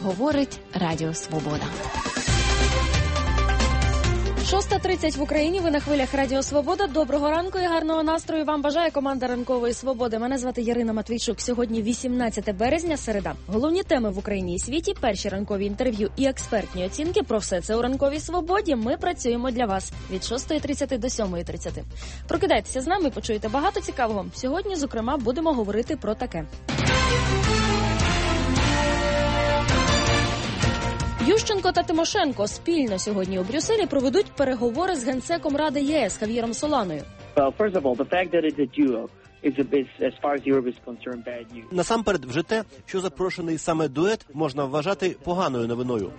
говорить Радіо Свобода. 6:30 в Україні, ви на хвилях Радіо Свобода. Доброго ранку і гарного настрою вам бажає команда Ранкової Свободи. Мене звати Ярина Матвійчук. Сьогодні 18 березня, середа. Головні теми в Україні і світі, перші ранкові інтерв'ю і експертні оцінки. Про все це у Ранковій Свободі. Ми працюємо для вас від 6:30 до 7:30. Прокидайтеся з нами, почуєте багато цікавого. Сьогодні, зокрема, будемо говорити про таке. Ющенко та Тимошенко спільно сьогодні у Брюсселі проведуть переговори з генсеком Ради ЄС Хав'єром Соланою. Насамперед, вже те, що запрошений саме дует, можна вважати поганою новиною.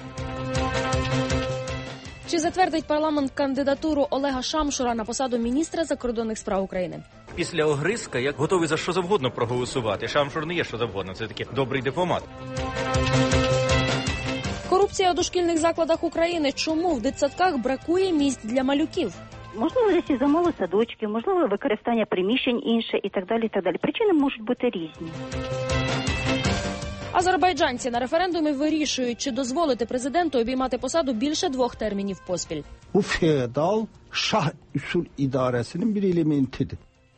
Чи затвердить парламент кандидатуру Олега Шамшура на посаду міністра закордонних справ України? Після Огризка я готовий за що завгодно проголосувати. Шамшур не є що завгодно, це такий добрий дипломат. Корупція у дошкільних закладах України. Чому в дитсадках бракує місць для малюків? Можливо, десь і замовили садочки, можливо, використання приміщень інше і так далі, і так далі. Причини можуть бути різні. Азербайджанці на референдумі вирішують, чи дозволити президенту обіймати посаду більше 2 термінів поспіль. Bu feodal şah usul idaresinin bir elementidir.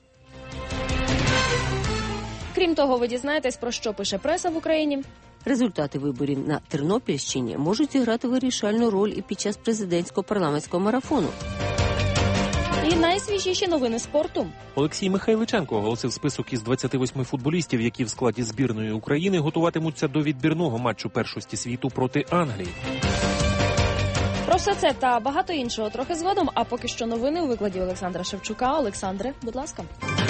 Крім того, ви дізнаєтесь, про що пише преса в Україні. Результати виборів на Тернопільщині можуть зіграти вирішальну роль і під час президентського парламентського марафону. І найсвіжіші новини спорту. Олексій Михайличенко оголосив список із 28 футболістів, які в складі збірної України готуватимуться до відбірного матчу першості світу проти Англії. Про все це та багато іншого трохи згодом, а поки що новини у викладі Олександра Шевчука. Олександре, будь ласка.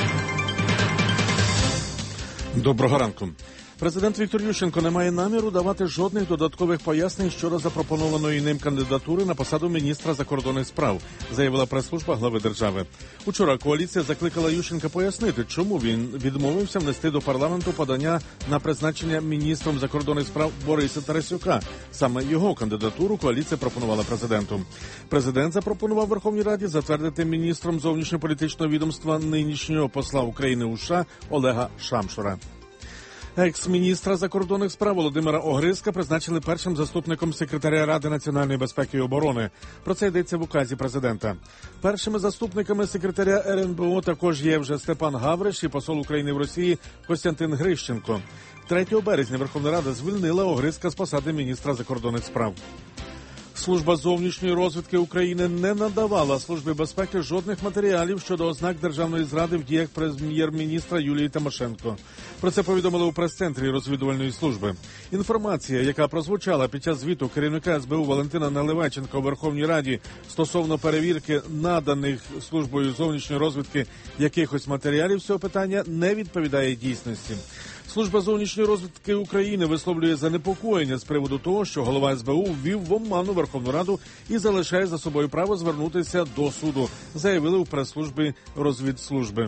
Доброго ранку. Президент Віктор Ющенко не має наміру давати жодних додаткових пояснень щодо запропонованої ним кандидатури на посаду міністра закордонних справ, заявила прес-служба глави держави. Учора коаліція закликала Ющенка пояснити, чому він відмовився внести до парламенту подання на призначення міністром закордонних справ Бориса Тарасюка. Саме його кандидатуру коаліція пропонувала президенту. Президент запропонував Верховній Раді затвердити міністром зовнішньополітичного відомства нинішнього посла України у США Олега Шамшура. Екс-міністра закордонних справ Володимира Огризка призначили першим заступником секретаря Ради національної безпеки і оборони. Про це йдеться в указі президента. Першими заступниками секретаря РНБО також є вже Степан Гавриш і посол України в Росії Костянтин Грищенко. 3 березня Верховна Рада звільнила Огризка з посади міністра закордонних справ. Служба зовнішньої розвідки України не надавала Службі безпеки жодних матеріалів щодо ознак державної зради в діях прем'єр-міністра Юлії Тимошенко. Про це повідомили у прес-центрі розвідувальної служби. Інформація, яка прозвучала під час звіту керівника СБУ Валентина Наливайченка у Верховній Раді стосовно перевірки наданих Службою зовнішньої розвідки якихось матеріалів з цього питання, не відповідає дійсності. Служба зовнішньої розвідки України висловлює занепокоєння з приводу того, що голова СБУ ввів в оману Верховну Раду і залишає за собою право звернутися до суду, заявили у прес-службі розвідслужби.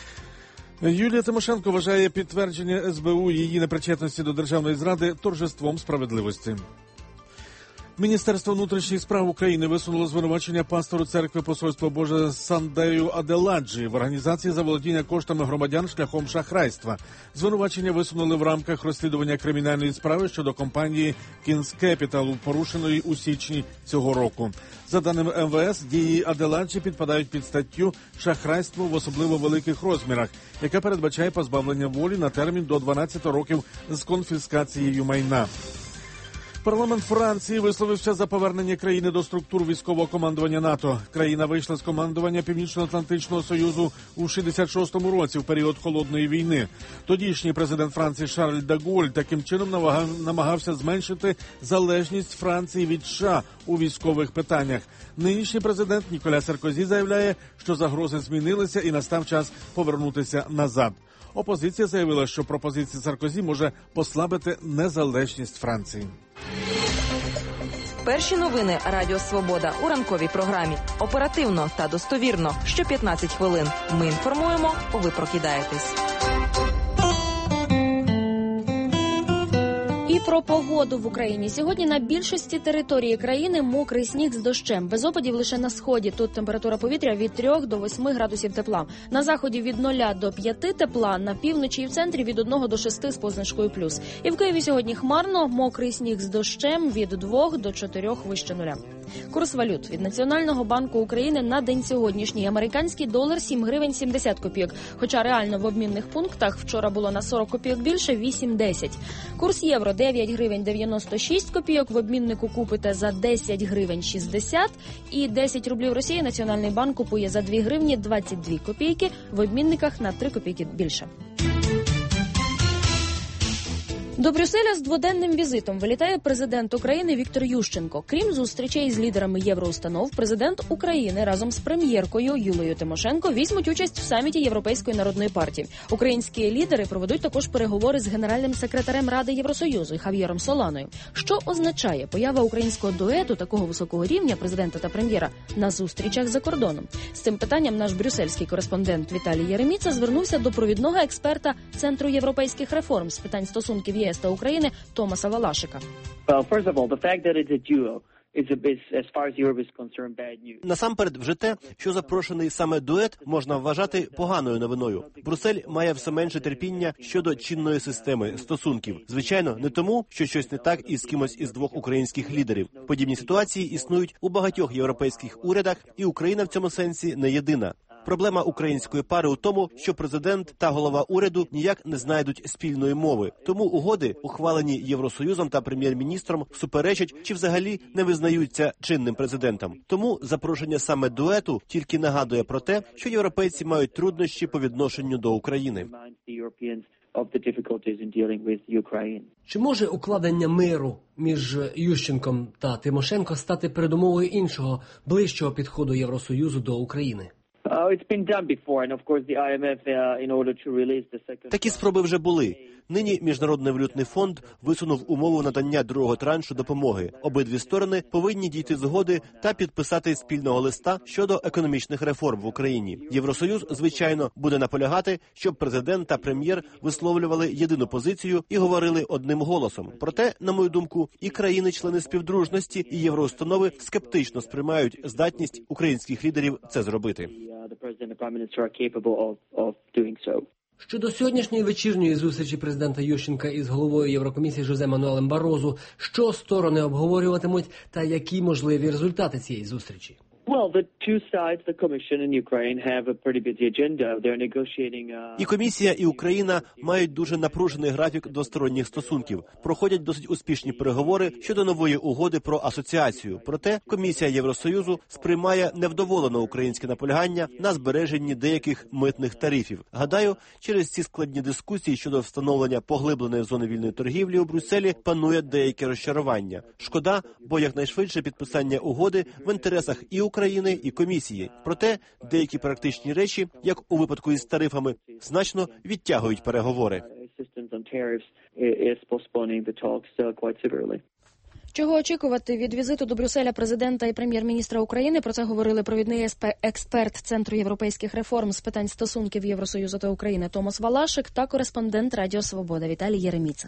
Юлія Тимошенко вважає підтвердження СБУ її непричетності до державної зради торжеством справедливості. Міністерство внутрішніх справ України висунуло звинувачення пастору церкви Посольства Боже Сандею Аделаджі в організації заволодіння коштами громадян шляхом шахрайства. Звинувачення висунули в рамках розслідування кримінальної справи щодо компанії Kings Capital, порушеної у січні цього року. За даними МВС, дії Аделаджі підпадають під статтю «Шахрайство в особливо великих розмірах», яка передбачає позбавлення волі на термін до 12 років з конфіскацією майна. Парламент Франції висловився за повернення країни до структур військового командування НАТО. Країна вийшла з командування Північно-Атлантичного Союзу у 1966 році, в період Холодної війни. Тодішній президент Франції Шарль де Голль таким чином намагався зменшити залежність Франції від США у військових питаннях. Нинішній президент Ніколя Саркозі заявляє, що загрози змінилися і настав час повернутися назад. Опозиція заявила, що пропозиція Саркозі може послабити незалежність Франції. Перші новини Радіо Свобода у ранковій програмі. Оперативно та достовірно. Що 15 хвилин. Ми інформуємо, ви прокидаєтесь. І про погоду в Україні. Сьогодні на більшості території країни мокрий сніг з дощем. Без опадів лише на сході. Тут температура повітря від 3 до 8 градусів тепла. На заході від 0 до 5 тепла, на півночі і в центрі від 1 до 6 з позначкою плюс. І в Києві сьогодні хмарно, мокрий сніг з дощем від 2 до 4 вище нуля. Курс валют від Національного банку України на день сьогоднішній. Американський долар 7 гривень 70 копійок. Хоча реально в обмінних пунктах вчора було на 40 копійок більше, 8,10. Курс євро 9 гривень 96 копійок. В обміннику купите за 10 гривень 60. І 10 рублів Росії Національний банк купує за 2 гривні 22 копійки. В обмінниках на 3 копійки більше. До Брюсселя з дводенним візитом вилітає президент України Віктор Ющенко. Крім зустрічей з лідерами євроустанов, президент України разом з прем'єркою Юлією Тимошенко візьмуть участь в саміті Європейської народної партії. Українські лідери проведуть також переговори з генеральним секретарем Ради Євросоюзу Хав'єром Соланою. Що означає поява українського дуету такого високого рівня президента та прем'єра на зустрічах за кордоном? З цим питанням наш брюссельський кореспондент Віталій Єреміца звернувся до провідного експерта Центру європейських реформ з питань стосунків ЄС та України Томаса Валашика. Насамперед, вже те, що запрошений саме дует, можна вважати поганою новиною. Брюссель має все менше терпіння щодо чинної системи стосунків. Звичайно, не тому, що щось не так із кимось із двох українських лідерів. Подібні ситуації існують у багатьох європейських урядах, і Україна в цьому сенсі не єдина. Проблема української пари у тому, що президент та голова уряду ніяк не знайдуть спільної мови. Тому угоди, ухвалені Євросоюзом та прем'єр-міністром, суперечать чи взагалі не визнаються чинним президентом. Тому запрошення саме дуету тільки нагадує про те, що європейці мають труднощі по відношенню до України. Чи може укладення миру між Ющенком та Тимошенко стати передумовою іншого, ближчого підходу Євросоюзу до України? Такі спроби вже були. Нині Міжнародний валютний фонд висунув умову надання другого траншу допомоги. Обидві сторони повинні дійти згоди та підписати спільного листа щодо економічних реформ в Україні. Євросоюз, звичайно, буде наполягати, щоб президент та прем'єр висловлювали єдину позицію і говорили одним голосом. Проте, на мою думку, і країни-члени співдружності, і євроустанови скептично сприймають здатність українських лідерів це зробити. Щодо сьогоднішньої вечірньої зустрічі президента Ющенка із головою Єврокомісії Жозе Мануелем Барозу, що сторони обговорюватимуть та які можливі результати цієї зустрічі? І комісія, і Україна мають дуже напружений графік двосторонніх стосунків. Проходять досить успішні переговори щодо нової угоди про асоціацію. Проте комісія Євросоюзу сприймає невдоволено українське наполягання на збереженні деяких митних тарифів. Гадаю, через ці складні дискусії щодо встановлення поглибленої зони вільної торгівлі у Брюсселі панує деяке розчарування. Шкода, бо якнайшвидше підписання угоди в інтересах і України, і комісії. Проте деякі практичні речі, як у випадку із тарифами, значно відтягують переговори. Чого очікувати від візиту до Брюсселя президента і прем'єр-міністра України? Про це говорили провідний експерт Центру європейських реформ з питань стосунків Євросоюзу та України Томас Валашик та кореспондент Радіо Свобода Віталій Єреміца.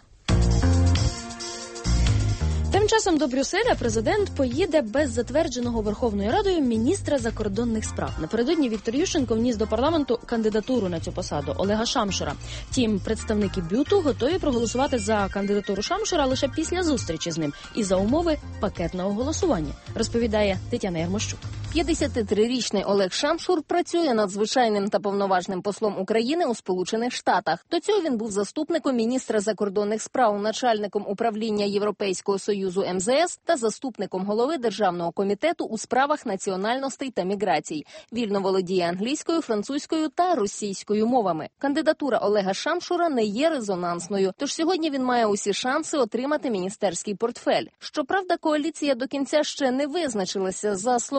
Тим часом до Брюсселя президент поїде без затвердженого Верховною Радою міністра закордонних справ. Напередодні Віктор Ющенко вніс до парламенту кандидатуру на цю посаду Олега Шамшура. Втім, представники БЮТу готові проголосувати за кандидатуру Шамшура лише після зустрічі з ним і за умови пакетного голосування, розповідає Тетяна Ярмощук. 53-річний Олег Шамшур працює надзвичайним та повноважним послом України у Сполучених Штатах. До цього він був заступником міністра закордонних справ, начальником управління Європейського Союзу МЗС та заступником голови Державного комітету у справах національностей та міграцій. Вільно володіє англійською, французькою та російською мовами. Кандидатура Олега Шамшура не є резонансною, тож сьогодні він має усі шанси отримати міністерський портфель. Щоправда, коаліція до кінця ще не визначилася. За словами заступника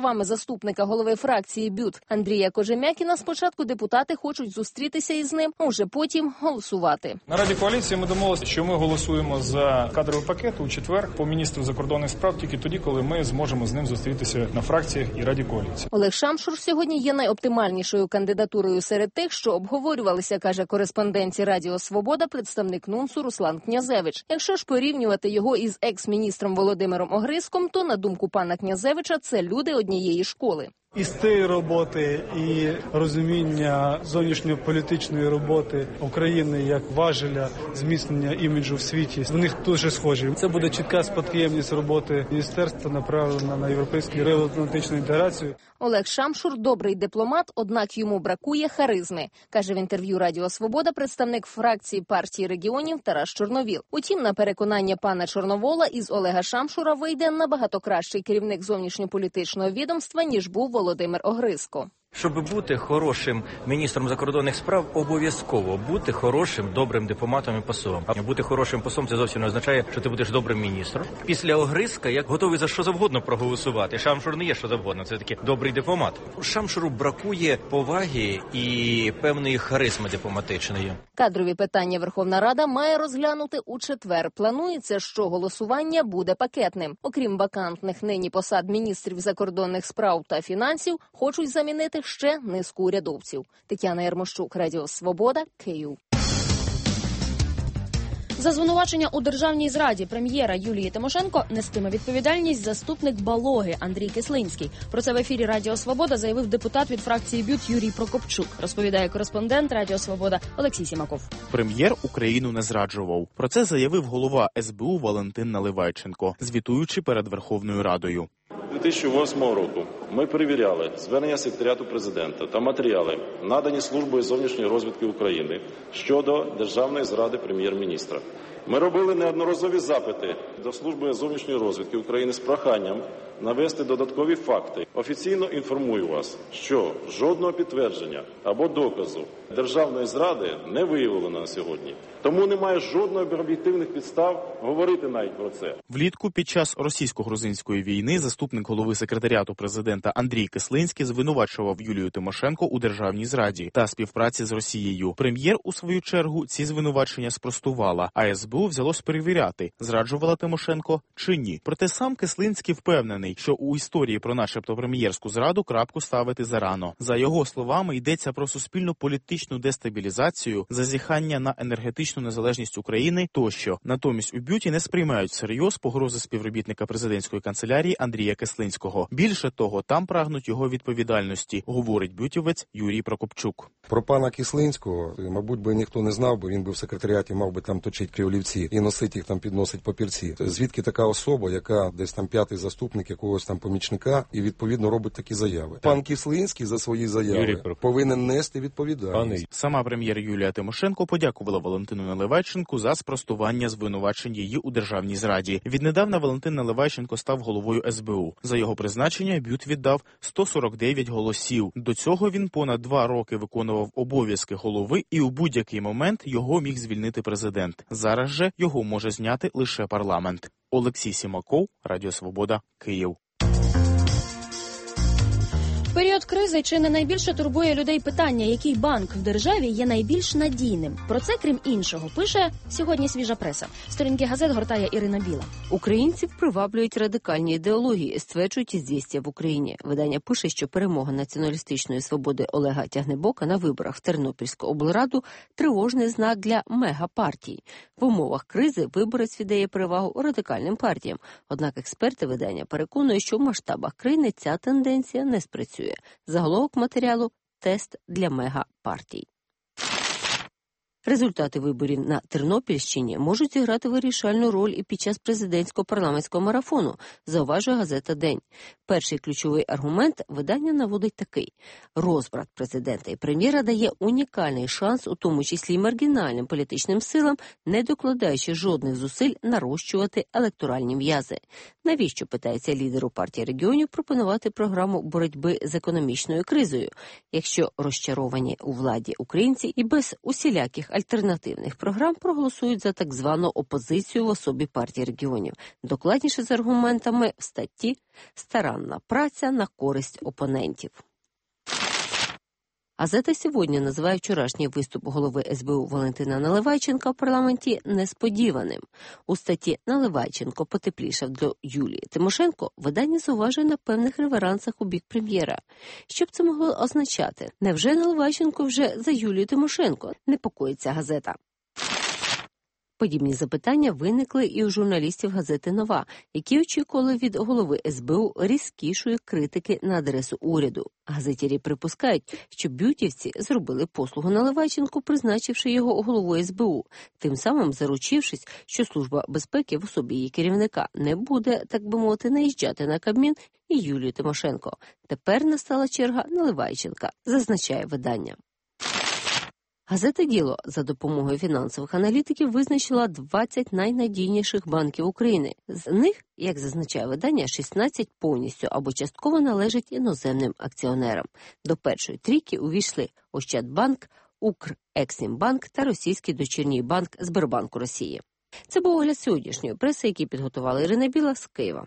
заступника голови фракції БЮТ Андрія Кожем'якіна, спочатку депутати хочуть зустрітися із ним, а вже потім голосувати. На Раді коаліції ми домовилися, що ми голосуємо за кадровий пакет у четвер по міністру закордонних справ тільки тоді, коли ми зможемо з ним зустрітися на фракціях і Раді коаліції. Олег Шамшур сьогодні є найоптимальнішою кандидатурою серед тих, що обговорювалися, каже кореспонденті Радіо Свобода представник НУНСу Руслан Князевич. Якщо ж порівнювати його із екс-міністром Володимиром Огризком, то, на думку пана Князевича, це люди однієї школи. І стиль роботи, і розуміння зовнішньополітичної роботи України як важеля зміцнення іміджу в світі, в них дуже схожі. Це буде чітка спадкоємність роботи міністерства, направлена на європейську євроатлантичну інтеграцію. Олег Шамшур – добрий дипломат, однак йому бракує харизми, каже в інтерв'ю Радіо Свобода представник фракції партії регіонів Тарас Чорновіл. Утім, на переконання пана Чорновола, із Олега Шамшура вийде набагато кращий керівник зовнішньополітичного відомства, ніж був Володимир Огризко. Щоб бути хорошим міністром закордонних справ, обов'язково бути хорошим, добрим дипломатом і послом. А бути хорошим послом – це зовсім не означає, що ти будеш добрим міністром. Після Огризка я готовий за що завгодно проголосувати. Шамшур не є що завгодно, це такий добрий дипломат. Шамшуру бракує поваги і певної харизми дипломатичної. Кадрові питання Верховна Рада має розглянути у четвер. Планується, що голосування буде пакетним. Окрім вакантних нині посад міністрів закордонних справ та фінансів, хочуть замінити ще низку урядовців. Тетяна Ярмощук, Радіо Свобода, Київ. За звинувачення у державній зраді прем'єра Юлії Тимошенко нестиме відповідальність заступник Балоги Андрій Кислинський. Про це в ефірі Радіо Свобода заявив депутат від фракції БЮТ Юрій Прокопчук. Розповідає кореспондент Радіо Свобода Олексій Сімаков. Прем'єр Україну не зраджував. Про це заявив голова СБУ Валентин Наливайченко, звітуючи перед Верховною Радою. 2008 року ми перевіряли звернення секретаріату президента та матеріали, надані Службою зовнішньої розвідки України щодо державної зради прем'єр-міністра. Ми робили неодноразові запити до Служби зовнішньої розвідки України з проханням навести додаткові факти. Офіційно інформую вас, що жодного підтвердження або доказу державної зради не виявлено на сьогодні. Тому немає жодної об'єктивних підстав говорити навіть про це. Влітку під час російсько-грузинської війни заступник голови секретаріату президента Андрій Кислинський звинувачував Юлію Тимошенко у державній зраді та співпраці з Росією. Прем'єр, у свою чергу, ці звинувачення спростувала, а СБУ взялось перевіряти, зраджувала Тимошенко чи ні. Проте сам Кислинський впевнений, що у історії про начебто прем'єрську зраду крапку ставити зарано. За його словами, йдеться про суспільно-політичну дестабілізацію, зазіхання на енергетичну незалежність України тощо. Натомість у БЮТі не сприймають всерйоз погрози співробітника президентської канцелярії Андрія Кислинського. Більше того, там прагнуть його відповідальності, говорить бютівець Юрій Прокопчук. Про пана Кислинського, мабуть, би ніхто не знав, бо він би в секретаріаті мав би там точити криволівці і носити їх там, підносить папірці. Звідки така особа, яка десь там п'ятий заступник якогось там помічника і відповідно робить такі заяви. Пан Кислинський за свої заяви повинен нести відповідальність. Сама прем'єр Юлія Тимошенко подякувала Валентину Наливайченку за спростування звинувачень її у державній зраді. Віднедавна Валентин Наливайченко став головою СБУ. За його призначення БЮТ віддав 149 голосів. До цього він понад 2 роки виконував обов'язки голови і у будь-який момент його міг звільнити президент. Зараз же його може зняти лише парламент. Олексій Сімаков, Радіо Свобода, Київ. В період кризи чи не найбільше турбує людей питання, який банк в державі є найбільш надійним. Про це, крім іншого, пише сьогодні свіжа преса. Сторінки газет гортає Ірина Біла. Українців приваблюють радикальні ідеології, стверджують «Ізвістія» в Україні. Видання пише, що перемога націоналістичної свободи Олега Тягнебока на виборах в Тернопільську облраду – тривожний знак для мегапартій. В умовах кризи виборець віддає перевагу радикальним партіям. Однак експерти видання переконують, що в масштабах країни ця тенденція не спрацює. Заголовок матеріалу «Тест для мегапартій». Результати виборів на Тернопільщині можуть зіграти вирішальну роль і під час президентського парламентського марафону, зауважує газета «День». Перший ключовий аргумент видання наводить такий. Розбрат президента і прем'єра дає унікальний шанс, у тому числі й маргінальним політичним силам, не докладаючи жодних зусиль нарощувати електоральні м'язи. Навіщо, питається лідеру партії регіонів, пропонувати програму боротьби з економічною кризою, якщо розчаровані у владі українці і без усіляких своїх альтернативних програм проголосують за так звану опозицію в особі партії регіонів. Докладніше з аргументами в статті «Старанна праця на користь опонентів». Газета «Сьогодні» називає вчорашній виступ голови СБУ Валентина Наливайченка в парламенті несподіваним. У статті «Наливайченко потеплішав для Юлії Тимошенко» видання зауважує на певних реверансах у бік прем'єра. Що б це могло означати? Невже Наливайченко вже за Юлію Тимошенко? Непокоїться газета. Подібні запитання виникли і у журналістів газети «Нова», які очікували від голови СБУ різкішої критики на адресу уряду. Газетярі припускають, що бютівці зробили послугу Наливайченку, призначивши його головою СБУ, тим самим заручившись, що Служба безпеки в особі її керівника не буде, так би мовити, наїжджати на Кабмін і Юлію Тимошенко. Тепер настала черга Наливайченка, зазначає видання. Газета «Діло» за допомогою фінансових аналітиків визначила 20 найнадійніших банків України. З них, як зазначає видання, 16 повністю або частково належать іноземним акціонерам. До першої трійки увійшли Ощадбанк, Укрексімбанк та російський дочірній банк Сбербанку Росії. Це був огляд сьогоднішньої преси, який підготувала Ірина Біла з Києва.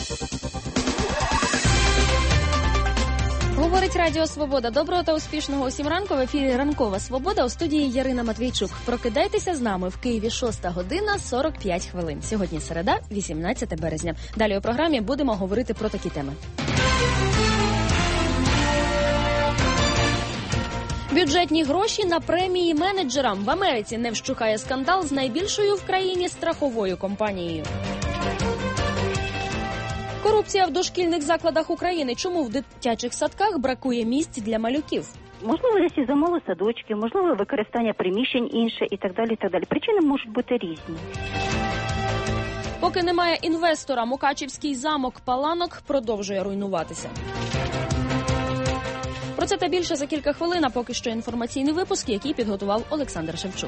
Говорить Радіо Свобода. Доброго та успішного усім ранку. В ефірі «Ранкова Свобода», у студії Ярина Матвійчук. Прокидайтеся з нами. В Києві 6 година 45 хвилин. Сьогодні середа, 18 березня. Далі у програмі будемо говорити про такі теми. Бюджетні гроші на премії менеджерам. В Америці не вщухає скандал з найбільшою в країні страховою компанією. Корупція в дошкільних закладах України. Чому в дитячих садках бракує місць для малюків? Можливо, десь із замову садочки, можливо, використання приміщень інше і так далі, і так далі. Причини можуть бути різні. Поки немає інвестора, Мукачівський замок Паланок продовжує руйнуватися. Про це та більше за кілька хвилин, а поки що інформаційний випуск, який підготував Олександр Шевчук.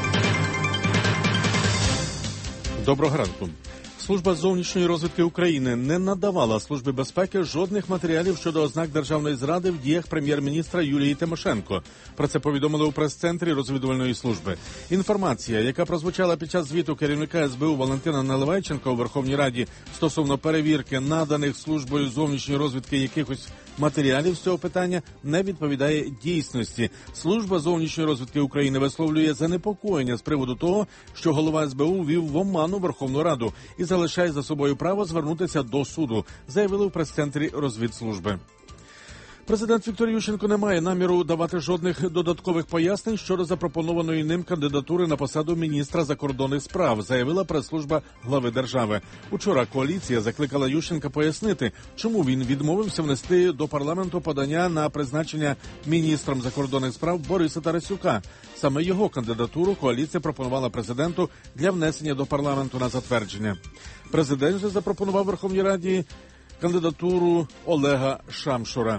Доброго ранку. Служба зовнішньої розвідки України не надавала Службі безпеки жодних матеріалів щодо ознак державної зради в діях прем'єр-міністра Юлії Тимошенко. Про це повідомили у прес-центрі розвідувальної служби. Інформація, яка прозвучала під час звіту керівника СБУ Валентина Наливайченка у Верховній Раді стосовно перевірки наданих Службою зовнішньої розвідки якихось матеріалів з цього питання, не відповідає дійсності. Служба зовнішньої розвідки України висловлює занепокоєння з приводу того, що голова СБУ ввів в оману Верховну Раду і залишає за собою право звернутися до суду, заявили в прес-центрі розвідслужби. Президент Віктор Ющенко не має наміру давати жодних додаткових пояснень щодо запропонованої ним кандидатури на посаду міністра закордонних справ, заявила прес-служба глави держави. Учора коаліція закликала Ющенка пояснити, чому він відмовився внести до парламенту подання на призначення міністром закордонних справ Бориса Тарасюка. Саме його кандидатуру коаліція пропонувала президенту для внесення до парламенту на затвердження. Президент же запропонував Верховній Раді кандидатуру Олега Шамшура.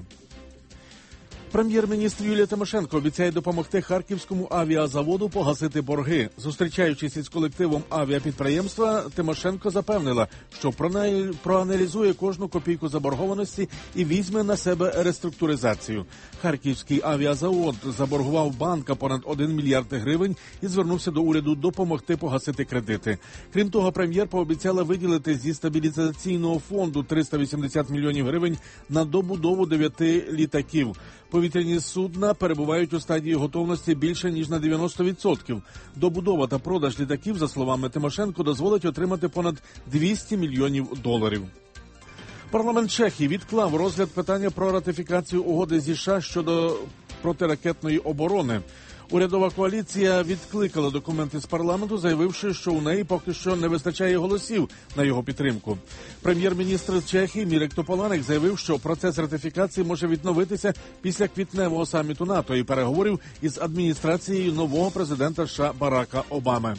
Прем'єр-міністр Юлія Тимошенко обіцяє допомогти Харківському авіазаводу погасити борги. Зустрічаючись із колективом авіапідприємства, Тимошенко запевнила, що проаналізує кожну копійку заборгованості і візьме на себе реструктуризацію. Харківський авіазавод заборгував банка понад 1 мільярд гривень і звернувся до уряду допомогти погасити кредити. Крім того, прем'єр пообіцяла виділити зі стабілізаційного фонду 380 мільйонів гривень на добудову 9 літаків. Повітряні судна перебувають у стадії готовності більше, ніж на 90%. Добудова та продаж літаків, за словами Тимошенко, дозволить отримати понад 200 мільйонів доларів. Парламент Чехії відклав розгляд питання про ратифікацію угоди зі США щодо протиракетної оборони. Урядова коаліція відкликала документи з парламенту, заявивши, що у неї поки що не вистачає голосів на його підтримку. Прем'єр-міністр Чехії Мірек Тополанек заявив, що процес ратифікації може відновитися після квітневого саміту НАТО і переговорів із адміністрацією нового президента США Барака Обами.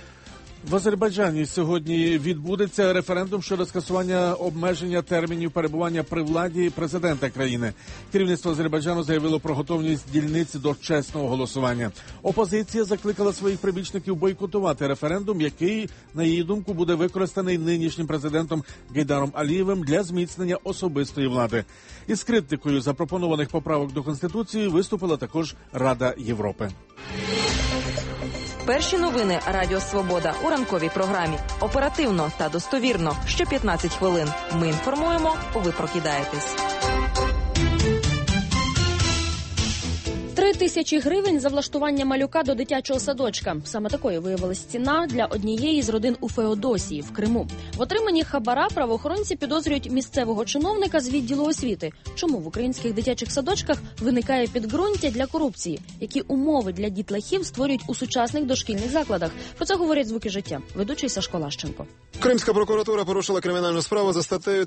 В Азербайджані сьогодні відбудеться референдум щодо скасування обмеження термінів перебування при владі президента країни. Керівництво Азербайджану заявило про готовність дільниць до чесного голосування. Опозиція закликала своїх прибічників бойкотувати референдум, який, на її думку, буде використаний нинішнім президентом Гейдаром Алієвим для зміцнення особистої влади. Із критикою запропонованих поправок до Конституції виступила також Рада Європи. Перші новини Радіо Свобода у ранковій програмі. Оперативно та достовірно. Що 15 хвилин. Ми інформуємо, ви прокидаєтесь. 3 тисячі гривень за влаштування малюка до дитячого садочка. Саме такою виявилась ціна для однієї з родин у Феодосії в Криму. В отриманні хабара правоохоронці підозрюють місцевого чиновника з відділу освіти. Чому в українських дитячих садочках виникає підґрунтя для корупції? Які умови для дітлахів створюють у сучасних дошкільних закладах? Про це говорять «Звуки життя». Ведучий Сашко Лащенко. Кримська прокуратура порушила кримінальну справу за статтею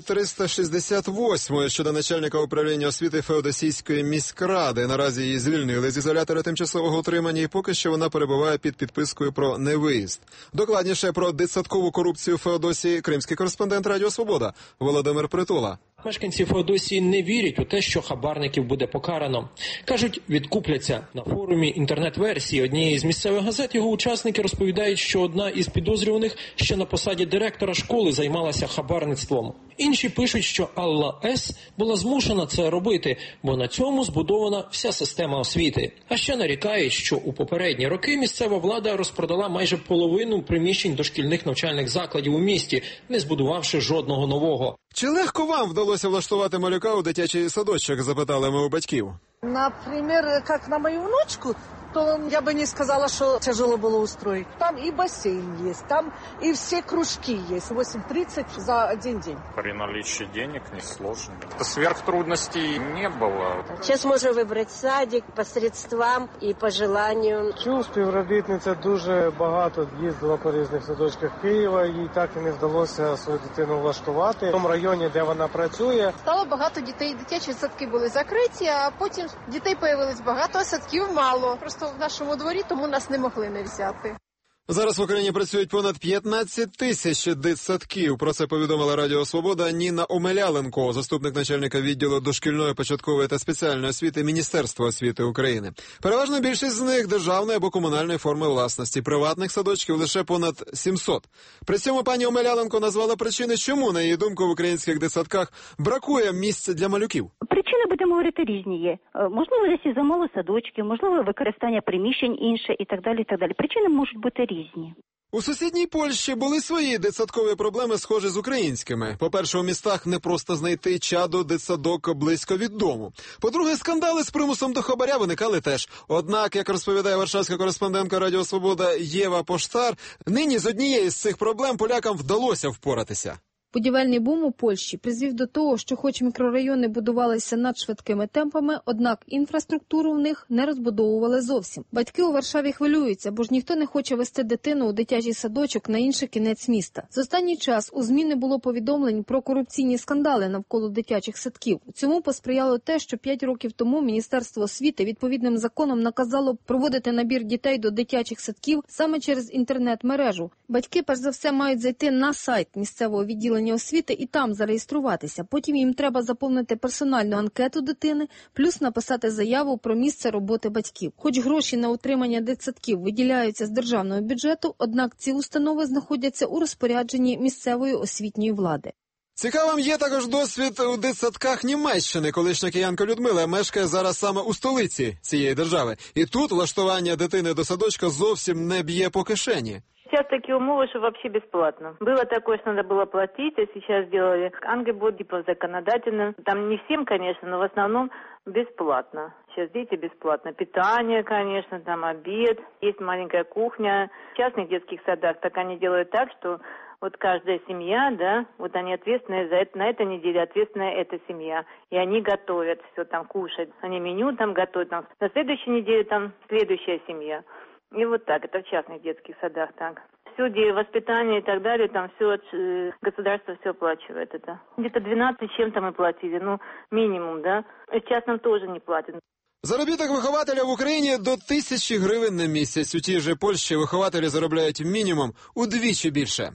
368 щодо начальника управління освіти Феодосійської міськради. Наразі її звільнили з ізолятора тимчасового утримання і поки що вона перебуває під підпискою про невиїзд. Докладніше про дитсадкову корупцію Феодосії кримський кореспондент Радіо Свобода Володимир Притула. Мешканці Феодосії не вірять у те, що хабарників буде покарано. Кажуть, відкупляться. На форумі інтернет-версії однієї з місцевих газет його учасники розповідають, що одна із підозрюваних ще на посаді директора школи займалася хабарництвом. Інші пишуть, що Алла С. була змушена це робити, бо на цьому збудована вся система освіти. А ще нарікають, що у попередні роки місцева влада розпродала майже половину приміщень дошкільних навчальних закладів у місті, не збудувавши жодного нового. Чи легко вам вдалося влаштувати малюка у дитячий садочок, запитали ми у батьків. Например, как на мою внучку, то я бы не сказала, что тяжело было устроить. Там и бассейн есть, там и все кружки есть. 8:30 за один день. При наличии денег несложно. Сверхтрудностей не было. Сейчас можно выбрать садик по средствам и по желанию. Чув, співробітниця дуже багато їздила по різних садочках Києва, їй так і не вдалося свою дитину влаштувати. В тому районі, де вона працює. Стало багато дітей, дитячі садки були закриті, а потім дітей появилось багато, а садків мало. Просто в нашому дворі, тому нас не могли не взяти. Зараз в Україні працюють понад 15 тисяч дитсадків. Про це повідомила Радіо Свобода Ніна Омеляленко, заступник начальника відділу дошкільної, початкової та спеціальної освіти Міністерства освіти України. Переважна більшість з них державної або комунальної форми власності. Приватних садочків лише понад 700. При цьому пані Омеляленко назвала причини, чому, на її думку, в українських дитсадках бракує місця для малюків. Причини, будемо говорити, різні є. Можливо, десь і замало садочків, можливо, використання приміщень інше і так далі, і так далі. Причини можуть бути різні. У сусідній Польщі були свої дитсадкові проблеми, схожі з українськими. По-перше, у містах не просто знайти чадо дитсадок близько від дому. По-друге, скандали з примусом до хабаря виникали теж. Однак, як розповідає варшавська кореспондентка Радіо Свобода Єва Поштар, нині з однієї з цих проблем полякам вдалося впоратися. Будівельний бум у Польщі призвів до того, що хоч мікрорайони будувалися надшвидкими темпами, однак інфраструктуру в них не розбудовували зовсім. Батьки у Варшаві хвилюються, бо ж ніхто не хоче вести дитину у дитячий садочок на інший кінець міста. За останній час у ЗМІ не було повідомлень про корупційні скандали навколо дитячих садків. Цьому посприяло те, що 5 років тому Міністерство освіти відповідним законом наказало проводити набір дітей до дитячих садків саме через інтернет-мережу. Батьки, перш за все, мають зайти на сайт місцевого відділення освіти і там зареєструватися. Потім їм треба заповнити персональну анкету дитини, плюс написати заяву про місце роботи батьків. Хоч гроші на утримання дитсадків виділяються з державного бюджету, однак ці установи знаходяться у розпорядженні місцевої освітньої влади. Цікавим є також досвід у дитсадках Німеччини. Колишня киянка Людмила мешкає зараз саме у столиці цієї держави. І тут влаштування дитини до садочка зовсім не б'є по кишені. Сейчас такие умовы, что вообще бесплатно. Было такое, что надо было платить, а сейчас сделали ангебот, типа законодательно. Там не всем, конечно, но в основном бесплатно. Сейчас дети бесплатно. Питание, конечно, там обед, есть маленькая кухня. В частных детских садах так они делают так, что вот каждая семья, да, вот они ответственные за это, на этой неделе ответственная эта семья. И они готовят все там, кушать. Они меню там готовят, там, на следующей неделе там следующая семья. И вот так, это в частных детских садах так. Все, воспитание и так далее, там все, государство все оплачивает это. Где-то 12 чем-то мы платили, ну, минимум, да. В частном тоже не платят. Заробіток вихователя в Україні до 1000 гривень на місяць. У тій же Польщі вихователі заробляють мінімум удвічі більше.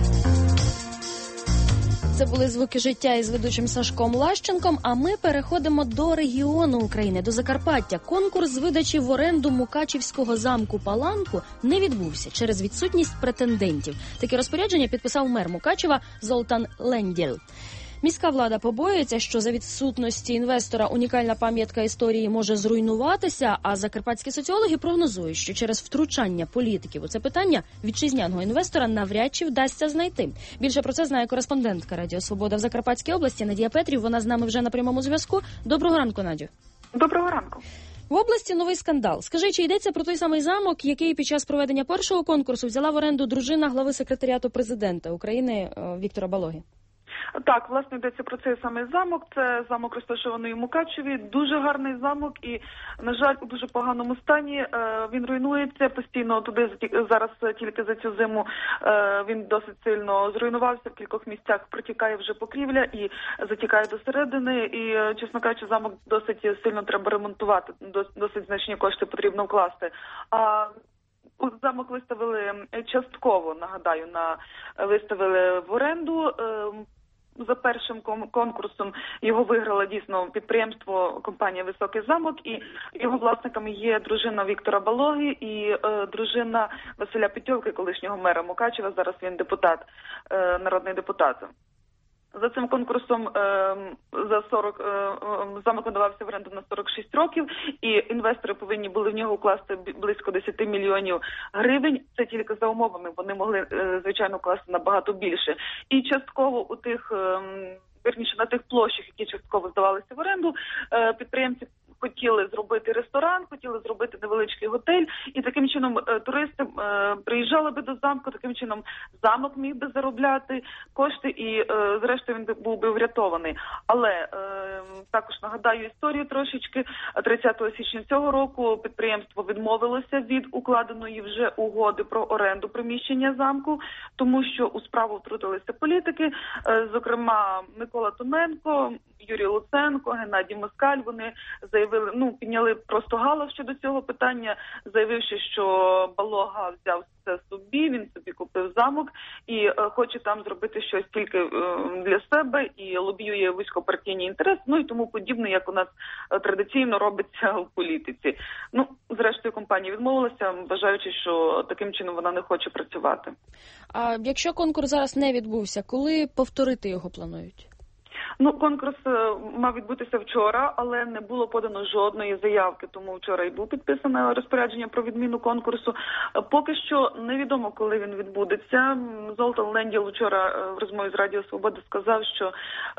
Це були «Звуки життя» із ведучим Сашком Лащенком, а ми переходимо до регіону України, до Закарпаття. Конкурс з видачі в оренду Мукачівського замку Паланку не відбувся через відсутність претендентів. Таке розпорядження підписав мер Мукачева Золтан Лендєл. Міська влада побоюється, що за відсутності інвестора унікальна пам'ятка історії може зруйнуватися, а закарпатські соціологи прогнозують, що через втручання політиків у це питання вітчизняного інвестора навряд чи вдасться знайти. Більше про це знає кореспондентка Радіо Свобода в Закарпатській області Надія Петрів. Вона з нами вже на прямому зв'язку. Доброго ранку, Надю. Доброго ранку. В області новий скандал. Скажи, чи йдеться про той самий замок, який під час проведення першого конкурсу взяла в оренду дружина глави секретаріату президента України Віктора Балоги? Так, власне, йдеться про цей самий замок. Це замок, розташований у Мукачеві. Дуже гарний замок і, на жаль, у дуже поганому стані. Він руйнується постійно. Туди зараз тільки за цю зиму він досить сильно зруйнувався. В кількох місцях протікає вже покрівля і затікає до середини. І, чесно кажучи, замок досить сильно треба ремонтувати. Досить значні кошти потрібно вкласти. Замок виставили частково, нагадаю, виставили в оренду. За першим конкурсом його виграло дійсно підприємство, компанія «Високий замок», і його власниками є дружина Віктора Балоги і дружина Василя Петьовки, колишнього мера Мукачева, зараз він депутат, народний депутат. За цим конкурсом замок надавався в оренду на 46 років, і інвестори повинні були в нього укласти близько 10 мільйонів гривень. Це тільки за умовами, вони могли, звичайно, укласти набагато більше. І частково на тих площах, які частково здавалися в оренду, підприємці хотіли зробити ресторан, хотіли зробити невеличкий готель, і таким чином туристи приїжджали би до замку, таким чином замок міг би заробляти кошти і, зрештою, він був би врятований. Але також нагадаю історію трошечки. 30 січня цього року підприємство відмовилося від укладеної вже угоди про оренду приміщення замку, тому що у справу втрутилися політики, зокрема Микола Томенко, Юрій Луценко, Геннадій Москаль. Вони заявили, підняли просто галас щодо цього питання, заявивши, що Балога взяв це собі, він собі купив замок і хоче там зробити щось тільки для себе і лобіює вузькопартійні інтереси, і тому подібне, як у нас традиційно робиться в політиці. Зрештою, компанія відмовилася, вважаючи, що таким чином вона не хоче працювати. А якщо конкурс зараз не відбувся, коли повторити його планують? Конкурс мав відбутися вчора, але не було подано жодної заявки, тому вчора і був підписане розпорядження про відміну конкурсу. Поки що невідомо, коли він відбудеться. Золтан Ленділ вчора в розмові з Радіо Свобода сказав, що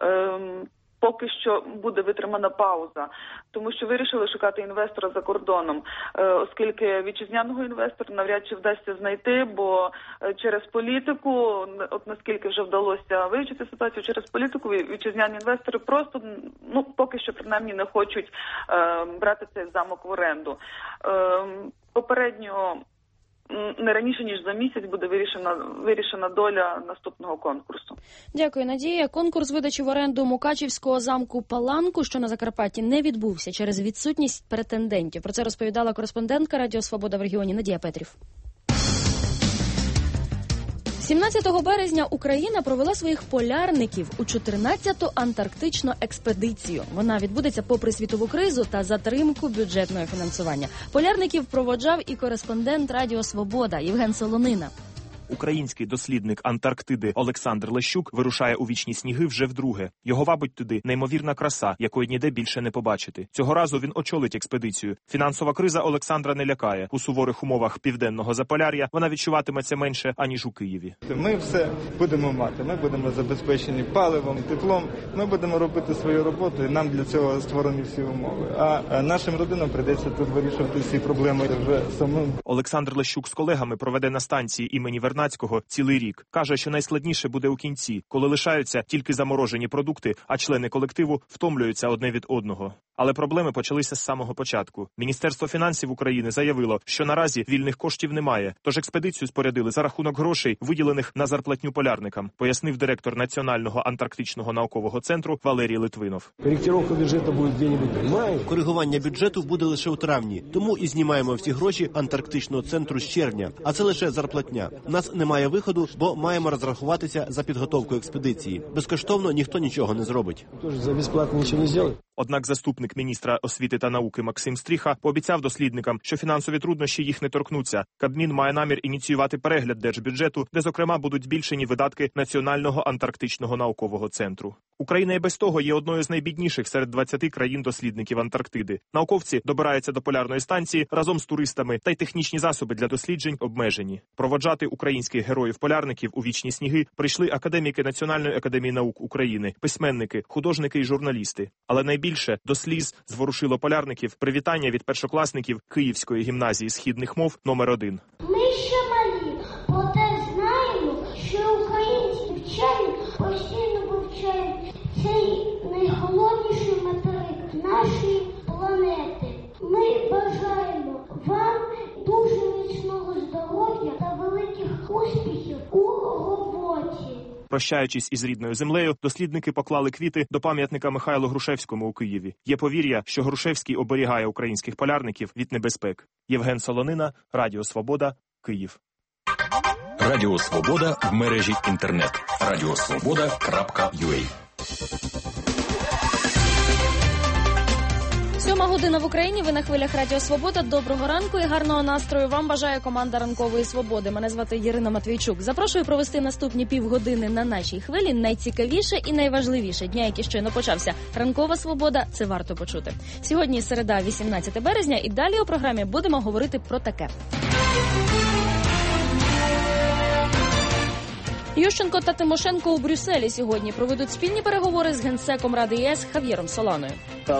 поки що буде витримана пауза, тому що вирішили шукати інвестора за кордоном, оскільки вітчизняного інвестора навряд чи вдасться знайти, бо через політику, от наскільки вже вдалося вивчити ситуацію, через політику вітчизняні інвестори просто, поки що принаймні не хочуть брати цей замок в оренду. Попередньо не раніше, ніж за місяць буде вирішена доля наступного конкурсу. Дякую, Надія. Конкурс видачі в оренду Мукачівського замку Паланку, що на Закарпатті, не відбувся через відсутність претендентів. Про це розповідала кореспондентка Радіо Свобода в регіоні Надія Петрів. 17 березня Україна провела своїх полярників у 14-ту антарктичну експедицію. Вона відбудеться попри світову кризу та затримку бюджетного фінансування. Полярників проводжав і кореспондент Радіо Свобода Євген Солонина. Український дослідник Антарктиди Олександр Лещук вирушає у вічні сніги вже вдруге. Його вабить туди неймовірна краса, якої ніде більше не побачити. Цього разу він очолить експедицію. Фінансова криза Олександра не лякає. У суворих умовах південного Заполяр'я вона відчуватиметься менше, аніж у Києві. Ми все будемо мати. Ми будемо забезпечені паливом, теплом. Ми будемо робити свою роботу, і нам для цього створені всі умови. А нашим родинам прийдеться тут вирішувати всі проблеми вже самим. Олександр Лещук з колегами проведе на станції імені Вернадського цілий рік. Каже, що найскладніше буде у кінці, коли лишаються тільки заморожені продукти, а члени колективу втомлюються одне від одного. Але проблеми почалися з самого початку. Міністерство фінансів України заявило, що наразі вільних коштів немає, тож експедицію спорядили за рахунок грошей, виділених на зарплатню полярникам, пояснив директор Національного антарктичного наукового центру Валерій Литвинов. Коректировка бюджету буде десь в маї. Коригування бюджету буде лише у травні, тому і знімаємо всі гроші Антарктичного центру з червня, а це лише зарплатня. У нас немає виходу, бо маємо розрахуватися за підготовку експедиції. Безкоштовно ніхто нічого не зробить. Тож за безплатно нічого не зробить. Однак заступник міністра освіти та науки Максим Стріха пообіцяв дослідникам, що фінансові труднощі їх не торкнуться. Кабмін має намір ініціювати перегляд держбюджету, де, зокрема, будуть збільшені видатки Національного антарктичного наукового центру. Україна і без того є одною з найбідніших серед 20 країн-дослідників Антарктиди. Науковці добираються до полярної станції разом з туристами, та й технічні засоби для досліджень обмежені. Проводжати українських героїв-полярників у вічні сніги прийшли академіки Національної академії наук України, письменники, художники і журналісти. Але найбільше до сліз зворушило полярників привітання від першокласників Київської гімназії східних мов номер 1. Ми ще малі, проте знаємо, що українські вчені постійно вивчають цей найголовніший материк нашої планети. Ми бажаємо вам дуже міцного здоров'я та великих успіхів у роботі. Прощаючись із рідною землею, дослідники поклали квіти до пам'ятника Михайлу Грушевському у Києві. Є повір'я, що Грушевський оберігає українських полярників від небезпек. Євген Солонина, Радіо Свобода, Київ. Радіо Свобода в мережі інтернет. radiosvoboda.ua 7:00 в Україні. Ви на хвилях Радіо Свобода. Доброго ранку і гарного настрою вам бажає команда Ранкової Свободи. Мене звати Ірина Матвійчук. Запрошую провести наступні півгодини на нашій хвилі. Найцікавіше і найважливіше дня, який щойно почався. Ранкова Свобода – це варто почути. Сьогодні середа, 18 березня, і далі у програмі будемо говорити про таке. Ющенко та Тимошенко у Брюсселі сьогодні проведуть спільні переговори з генсеком Ради ЄС Хав'єром Соланою.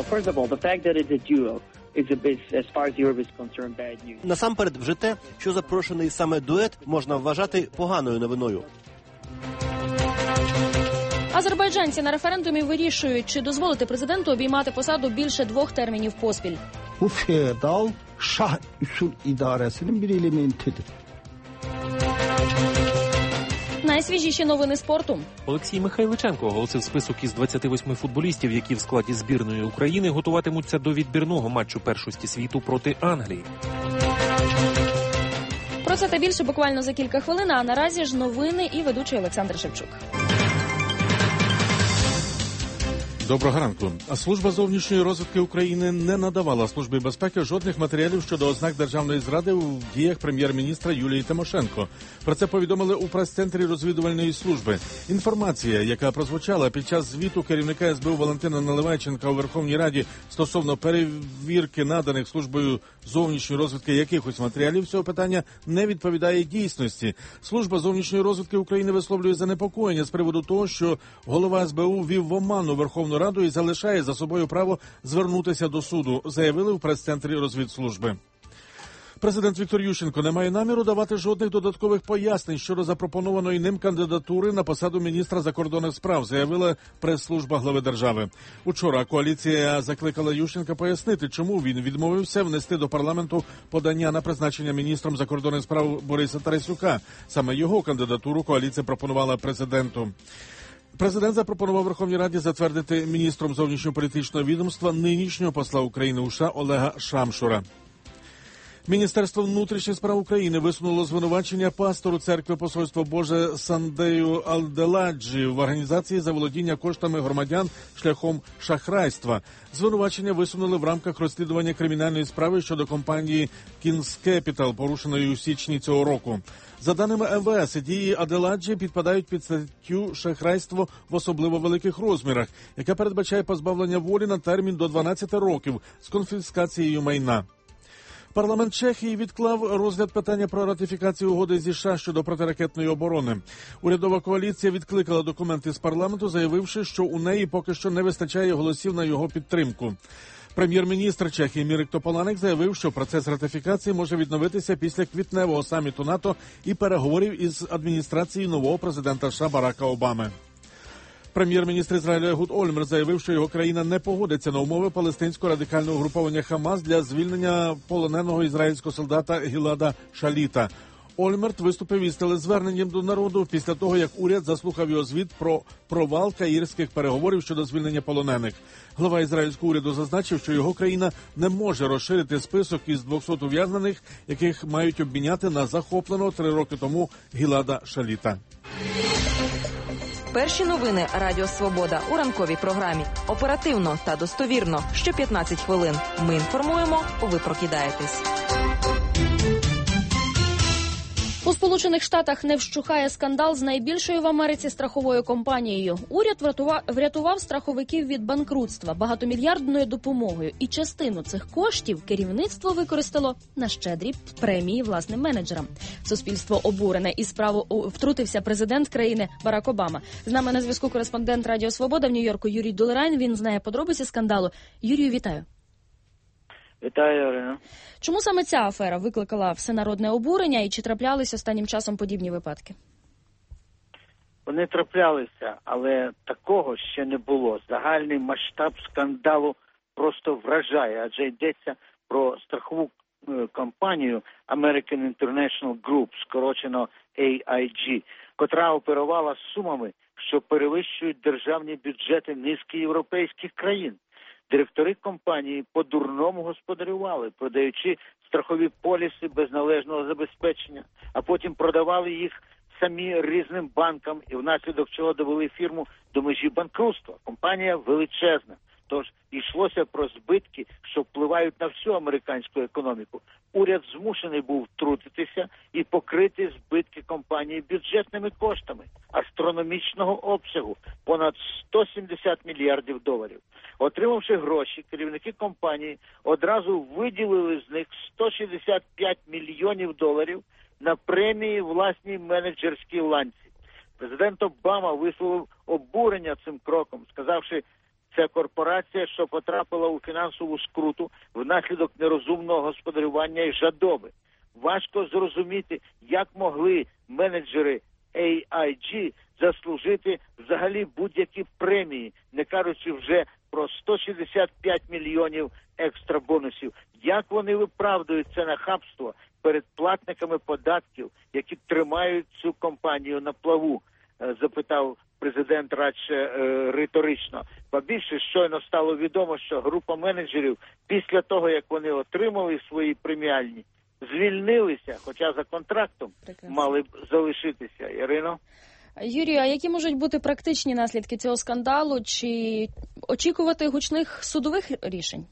Насамперед, вже те, що запрошений саме дует, можна вважати поганою новиною. Азербайджанці на референдумі вирішують, чи дозволити президенту обіймати посаду більше 2 термінів поспіль. Bu feodal şah üsul idaresinin bir elementidir. Найсвіжіші новини спорту. Олексій Михайличенко оголосив список із 28 футболістів, які в складі збірної України готуватимуться до відбірного матчу першості світу проти Англії. Про це та більше буквально за кілька хвилин, а наразі ж новини і ведучий Олександр Шевчук. Доброго ранку. Служба зовнішньої розвідки України не надавала Службі безпеки жодних матеріалів щодо ознак державної зради у діях прем'єр-міністра Юлії Тимошенко. Про це повідомили у прес-центрі розвідувальної служби. Інформація, яка прозвучала під час звіту керівника СБУ Валентина Наливайченка у Верховній Раді стосовно перевірки наданих Службою зовнішньої розвідки якихось матеріалів цього питання, не відповідає дійсності. Служба зовнішньої розвідки України висловлює занепокоєння з приводу того, що голова СБУ ввів в оману Верховну Раду і залишає за собою право звернутися до суду, заявили в прес-центрі розвідслужби. Президент Віктор Ющенко не має наміру давати жодних додаткових пояснень щодо запропонованої ним кандидатури на посаду міністра закордонних справ, заявила прес-служба глави держави. Учора коаліція закликала Ющенка пояснити, чому він відмовився внести до парламенту подання на призначення міністром закордонних справ Бориса Тарасюка. Саме його кандидатуру коаліція пропонувала президенту. Президент запропонував Верховній Раді затвердити міністром зовнішньополітичного відомства нинішнього посла України у США Олега Шамшура. Міністерство внутрішніх справ України висунуло звинувачення пастору церкви Посольство Боже Сандею Алделаджі в організації заволодіння коштами громадян шляхом шахрайства. Звинувачення висунули в рамках розслідування кримінальної справи щодо компанії Kings Capital, порушеної у січні цього року. За даними МВС, дії Аделаджі підпадають під статтю «Шахрайство в особливо великих розмірах», яка передбачає позбавлення волі на термін до 12 років з конфіскацією майна. Парламент Чехії відклав розгляд питання про ратифікацію угоди зі США щодо протиракетної оборони. Урядова коаліція відкликала документи з парламенту, заявивши, що у неї поки що не вистачає голосів на його підтримку. Прем'єр-міністр Чехії Мірек Тополанек заявив, що процес ратифікації може відновитися після квітневого саміту НАТО і переговорів із адміністрацією нового президента США Барака Обами. Прем'єр-міністр Ізраїлю Егуд Ольмерт заявив, що його країна не погодиться на умови палестинського радикального угруповання Хамас для звільнення полоненого ізраїльського солдата Гілада Шаліта. Ольмерт виступив із телезверненням до народу після того, як уряд заслухав його звіт про провал каїрських переговорів щодо звільнення полонених. Глава ізраїльського уряду зазначив, що його країна не може розширити список із 200 ув'язнених, яких мають обміняти на захопленого 3 роки тому Гілада Шаліта. Перші новини Радіо Свобода у ранковій програмі. Оперативно та достовірно. Що 15 хвилин. Ми інформуємо, ви прокидаєтесь. У Сполучених Штатах не вщухає скандал з найбільшою в Америці страховою компанією. Уряд врятував страховиків від банкрутства багатомільярдною допомогою. І частину цих коштів керівництво використало на щедрі премії власним менеджерам. Суспільство обурене, і справу втрутився президент країни Барак Обама. З нами на зв'язку кореспондент Радіо Свобода в Нью-Йорку Юрій Долерайн. Він знає подробиці скандалу. Юрію, вітаю. Вітаю, Ірина. Чому саме ця афера викликала всенародне обурення і чи траплялись останнім часом подібні випадки? Вони траплялися, але такого ще не було. Загальний масштаб скандалу просто вражає, адже йдеться про страхову компанію American International Group, скорочено AIG, котра оперувала сумами, що перевищують державні бюджети низки європейських країн. Директори компанії по-дурному господарювали, продаючи страхові поліси без належного забезпечення, а потім продавали їх самі різним банкам і внаслідок чого довели фірму до межі банкрутства. Компанія величезна, тож йшлося про збитки, що впливають на всю американську економіку. Уряд змушений був втрутитися і покрити збитки компанії бюджетними коштами астрономічного обсягу – понад 170 мільярдів доларів. Отримавши гроші, керівники компанії одразу виділили з них 165 мільйонів доларів на премії власній менеджерській ланці. Президент Обама висловив обурення цим кроком, сказавши, це корпорація, що потрапила у фінансову скруту внаслідок нерозумного господарювання і жадоби. Важко зрозуміти, як могли менеджери AIG заслужити взагалі будь-які премії, не кажучи вже про 165 мільйонів екстра бонусів. Як вони виправдують це нахабство перед платниками податків, які тримають цю компанію на плаву, запитав президент радше риторично. Ба більше, щойно стало відомо, що група менеджерів після того, як вони отримали свої преміальні, звільнилися, хоча за контрактом мали б залишитися. Ірино? Юрію, а які можуть бути практичні наслідки цього скандалу? Чи очікувати гучних судових рішень?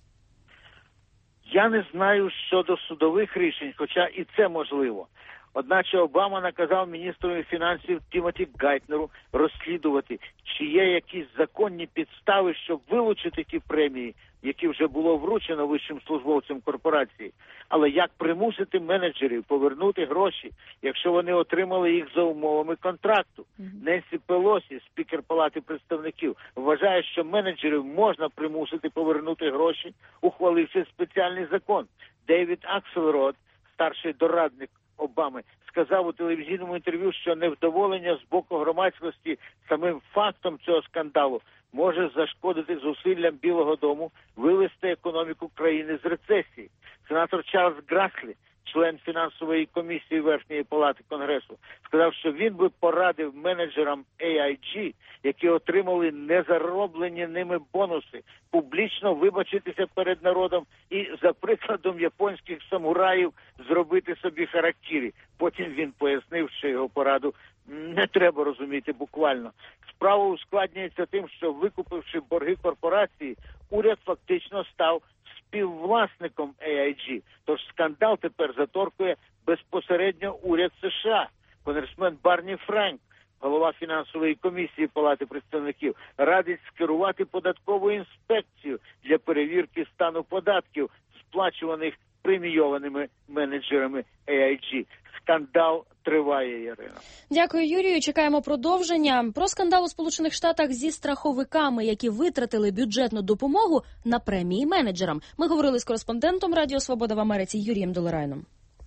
Я не знаю щодо судових рішень, хоча і це можливо. Одначе Обама наказав міністру фінансів Тімоті Гайтнеру розслідувати, чи є якісь законні підстави, щоб вилучити ті премії, які вже було вручено вищим службовцям корпорації. Але як примусити менеджерів повернути гроші, якщо вони отримали їх за умовами контракту? Ненсі Пелосі, спікер Палати представників, вважає, що менеджерів можна примусити повернути гроші, ухваливши спеціальний закон. Дейвід Акселрод, старший дорадник Обами, сказав у телевізійному інтерв'ю, що невдоволення з боку громадськості самим фактом цього скандалу може зашкодити зусиллям Білого дому вивести економіку країни з рецесії. Сенатор Чарльз Граслі, член фінансової комісії Верхньої палати Конгресу, сказав, що він би порадив менеджерам AIG, які отримали незароблені ними бонуси, публічно вибачитися перед народом і, за прикладом японських самураїв, зробити собі харакірі. Потім він пояснив, що його пораду не треба розуміти буквально. Справа ускладнюється тим, що, викупивши борги корпорації, уряд фактично став співвласником AIG. Тож скандал тепер заторкує безпосередньо уряд США. Конгресмен Барні Франк, голова фінансової комісії Палати представників, радить скерувати податкову інспекцію для перевірки стану податків, сплачуваних премійованими менеджерами AIG. Скандал триває, Ірина. Дякую, Юрію. Чекаємо продовження. Про скандал у Сполучених Штатах зі страховиками, які витратили бюджетну допомогу на премії менеджерам. Ми говорили з кореспондентом Радіо Свобода в Америці Юрієм Долерайном.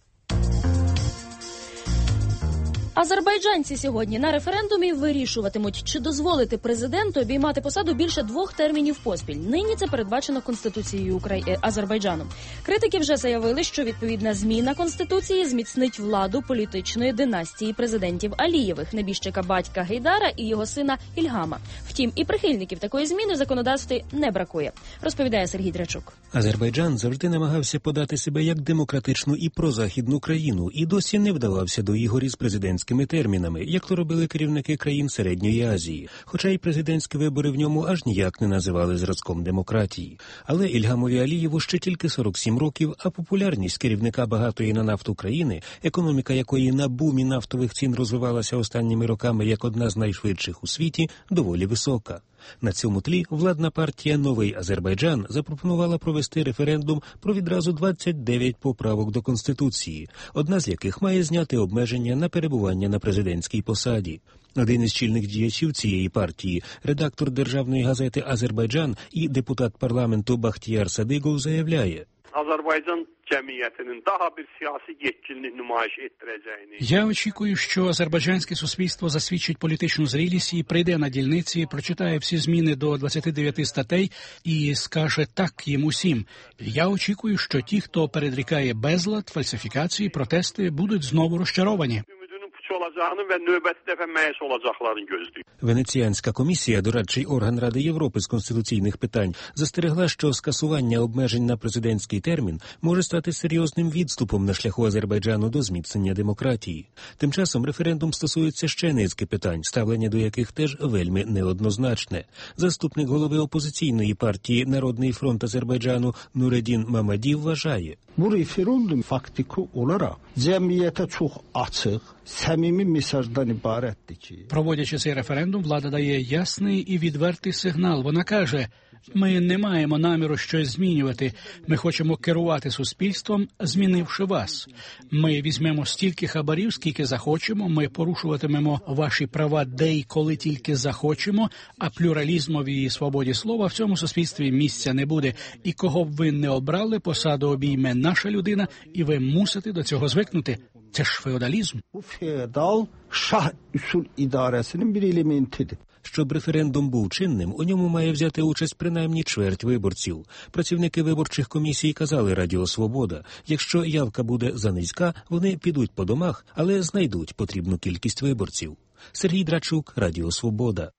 Азербайджанці сьогодні на референдумі вирішуватимуть, чи дозволити президенту обіймати посаду більше 2 термінів поспіль. Нині це передбачено Конституцією Азербайджану. Критики вже заявили, що відповідна зміна Конституції зміцнить владу політичної династії президентів Алієвих, небіжчика батька Гейдара і його сина Ільгама. Втім, і прихильників такої зміни в законодавстві не бракує, розповідає Сергій Драчук. Азербайджан завжди намагався подати себе як демократичну і прозахідну країну і досі не вдавався до ігор із президентським президентськими термінами, як то робили керівники країн Середньої Азії, хоча й президентські вибори в ньому аж ніяк не називали зразком демократії. Але Ільгамові Алієву ще тільки 47 років, а популярність керівника багатої на нафту країни, економіка якої на бумі нафтових цін розвивалася останніми роками як одна з найшвидших у світі, доволі висока. На цьому тлі владна партія «Новий Азербайджан» запропонувала провести референдум про відразу 29 поправок до Конституції, одна з яких має зняти обмеження на перебування на президентській посаді. Один із чільних діячів цієї партії, редактор державної газети «Азербайджан» і депутат парламенту Бахтияр Садигов заявляє: Azerbaycan cəmiyyətinin daha bir siyasi yetkinlik nümayiş etdirəcəyini. Я очікую, що азербайджанське суспільство засвідчить політичну зрілість і прийде на дільниці, прочитає всі зміни до 29 статей і скаже так їм усім. Я очікую, що ті, хто передрікає безлад, фальсифікації, протести, будуть знову розчаровані. Венеціанська комісія, дорадчий орган Ради Європи з конституційних питань, застерегла, що скасування обмежень на президентський термін може стати серйозним відступом на шляху Азербайджану до зміцнення демократії. Тим часом референдум стосується ще низки питань, ставлення до яких теж вельми неоднозначне. Заступник голови опозиційної партії «Народний фронт Азербайджану» Нуредін Мамадів вважає: Bu referandum faktiki olarak cemiyete çok açık, samimi mesajdan ibarettir ki. Проводячи цей референдум, влада дає ясний і відвертий сигнал. Вона каже: ми не маємо наміру щось змінювати. Ми хочемо керувати суспільством, змінивши вас. Ми візьмемо стільки хабарів, скільки захочемо, ми порушуватимемо ваші права де й коли тільки захочемо, а плюралізмові і свободі слова в цьому суспільстві місця не буде. І кого б ви не обрали, посаду обійме наша людина, і ви мусите до цього звикнути. Це ж феодалізм. Feodal şah usul idaresinin bir elementidir. Щоб референдум був чинним, у ньому має взяти участь принаймні чверть виборців. Працівники виборчих комісій казали Радіо Свобода: якщо явка буде занизька, вони підуть по домах, але знайдуть потрібну кількість виборців. Сергій Драчук, Радіо Свобода.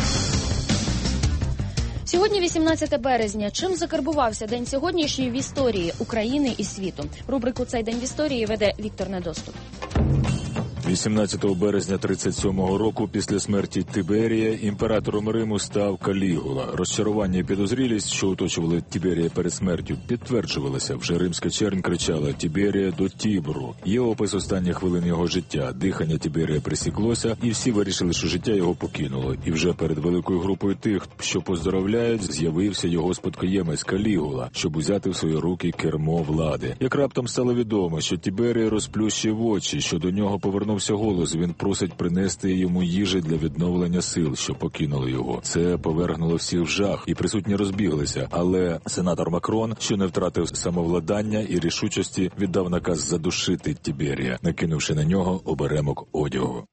Сьогодні 18 березня. Чим закарбувався день сьогоднішній в історії України і світу? Рубрику «Цей день в історії» веде Віктор Недоступ. 18 березня 37-го року після смерті Тиберія імператором Риму став Калігула. Розчарування і підозрілість, що оточували Тиберія перед смертю, підтверджувалися. Вже римська чернь кричала «Тиберія до Тібру». Є опис останніх хвилин його життя. Дихання Тиберія присіклося, і всі вирішили, що життя його покинуло. І вже перед великою групою тих, що поздоровляють, з'явився його спадкоємець Калігула, щоб узяти в свої руки кермо влади. Як раптом стало відомо, що Тиберій розплющив очі, що до нього повернувся голос, він просить принести йому їжі для відновлення сил, що покинули його. Це повергнуло всіх в жах, і присутні розбіглися. Але сенатор Макрон, що не втратив самовладання і рішучості, віддав наказ задушити Тиберія, накинувши на нього оберемок одягу.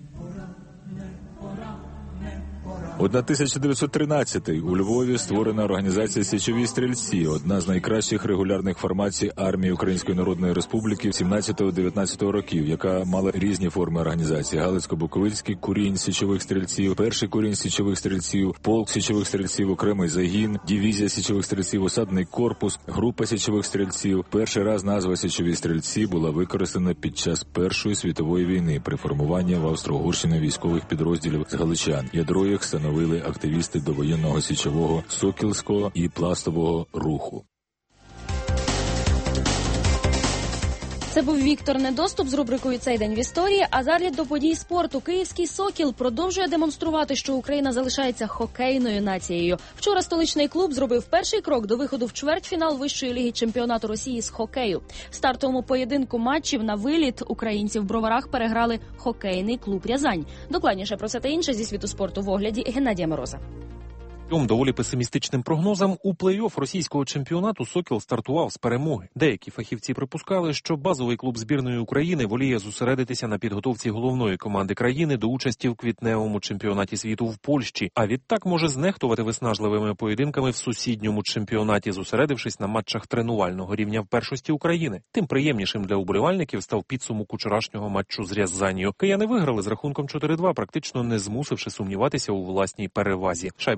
1913-й у Львові створена організація «Січові стрільці», одна з найкращих регулярних формацій армії Української Народної Республіки 17-19 років, яка мала різні форми організації: Галицько-Буковинський курінь січових стрільців, перший курінь січових стрільців, полк січових стрільців, окремий загін, дивізія січових стрільців, осадний корпус, група січових стрільців. Перший раз назва «Січові стрільці» була використана під час Першої світової війни при формуванні в Австро-Угорщині військових підрозділів з галичан. Ядро їх становили активісти довоєнного січового, сокільського і пластового руху. Це був Віктор Недоступ з рубрикою «Цей день в історії». А далі до подій спорту. Київський «Сокіл» продовжує демонструвати, що Україна залишається хокейною нацією. Вчора столичний клуб зробив перший крок до виходу в чвертьфінал Вищої ліги чемпіонату Росії з хокею. В стартовому поєдинку матчів на виліт українці в Броварах переграли хокейний клуб «Рязань». Докладніше про це та інше зі світу спорту в огляді Геннадія Мороза. Доволі песимістичним прогнозам у плей-офф російського чемпіонату «Сокіл» стартував з перемоги. Деякі фахівці припускали, що базовий клуб збірної України воліє зосередитися на підготовці головної команди країни до участі в квітневому чемпіонаті світу в Польщі, а відтак може знехтувати виснажливими поєдинками в сусідньому чемпіонаті, зосередившись на матчах тренувального рівня в першості України. Тим приємнішим для уболівальників став підсумок вчорашнього матчу з Рязанню. Кияни виграли з рахунком 4-2, практично не змусивши сумніватися у власній перевазі. Шайбами в складі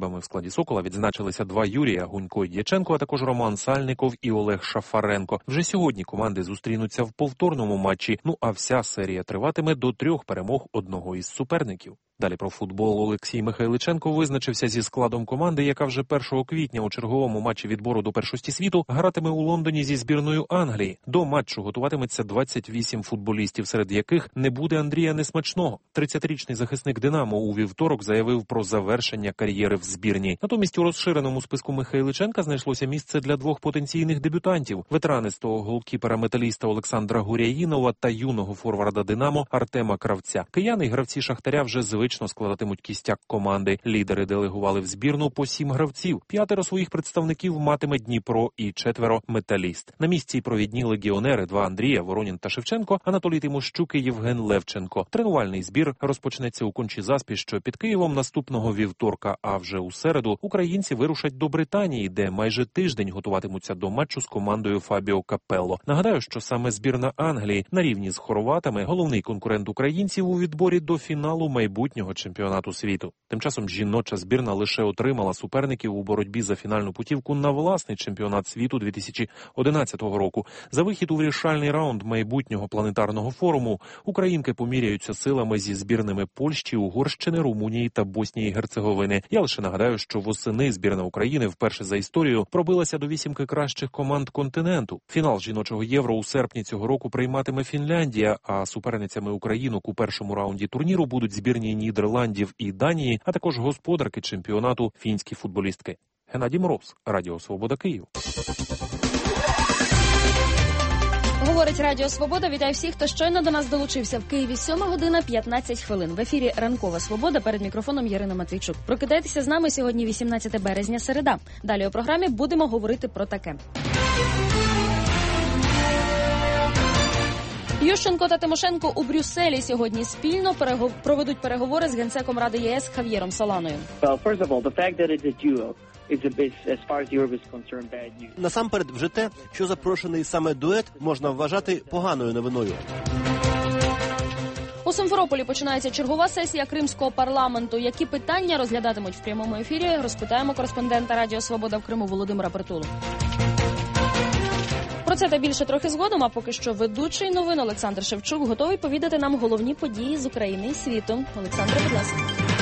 складі «Сокола» відзначилися два Юрія – Гунько і Дяченко, а також Роман Сальников і Олег Шафаренко. Вже сьогодні команди зустрінуться в повторному матчі, а вся серія триватиме до 3 перемог одного із суперників. Далі про футбол. Олексій Михайличенко визначився зі складом команди, яка вже 1 квітня у черговому матчі відбору до першості світу гратиме у Лондоні зі збірною Англії. До матчу готуватиметься 28 футболістів, серед яких не буде Андрія Несмачного. 30-річний захисник «Динамо» у вівторок заявив про завершення кар'єри в збірні. Натомість у розширеному списку Михайличенка знайшлося місце для 2 потенційних дебютантів – ветеранистого голкіпера-металіста Олександра Гуряїнова та юного форварда «Динамо» Артема Кравця. Кияни й гравці «Шахтаря» вже звично складатимуть кістяк команди. Лідери делегували в збірну по 7 гравців. 5 своїх представників матиме Дніпро і 4 Металіст. На місці й провідні легіонери – 2 Андрія, Воронін та Шевченко, Анатолій Тимощук і Євген Левченко. Тренувальний збір розпочнеться у Кончі-Заспі, що під Києвом наступного вівторка, а вже у середу українці вирушать до Британії, де майже тиждень готуватимуться до матчу з командою Фабіо Капелло. Нагадаю, що саме збірна Англії на рівні з хорватами головний конкурент українців у відборі до фіналу майбутнього чемпіонату світу. Тим часом жіноча збірна лише отримала суперників у боротьбі за фінальну путівку на власний чемпіонат світу 2011 року. За вихід у вирішальний раунд майбутнього планетарного форуму українки поміряються силами зі збірними Польщі, Угорщини, Румунії та Боснії і Герцеговини. Я лише нагадаю, що восени збірна України вперше за історію пробилася до 8 кращих команд континенту. Фінал жіночого Євро у серпні цього року прийматиме Фінляндія, а суперницями українок у першому раунді турніру будуть збірні Нідерландів і Данії, а також господарки чемпіонату фінські футболістки. Геннадій Мороз, Радіо Свобода, Київ. Говорить Радіо Свобода. Вітаю всіх, хто щойно до нас долучився. В Києві 7:15. В ефірі Ранкова Свобода. Перед мікрофоном Ярина Матвійчук. Прокидайтеся з нами сьогодні 18 березня, середа. Далі у програмі будемо говорити про таке. Ющенко та Тимошенко у Брюсселі сьогодні спільно проведуть переговори з генсеком Ради ЄС Хав'єром Соланою. Насамперед, вже те, що запрошений саме дует, можна вважати поганою новиною. У Симферополі починається чергова сесія Кримського парламенту. Які питання розглядатимуть в прямому ефірі, розпитаємо кореспондента Радіо Свобода в Криму Володимира Притулу. Про це та більше трохи згодом, а поки що ведучий новин Олександр Шевчук готовий повідати нам головні події з України і світу. Олександр, будь ласка.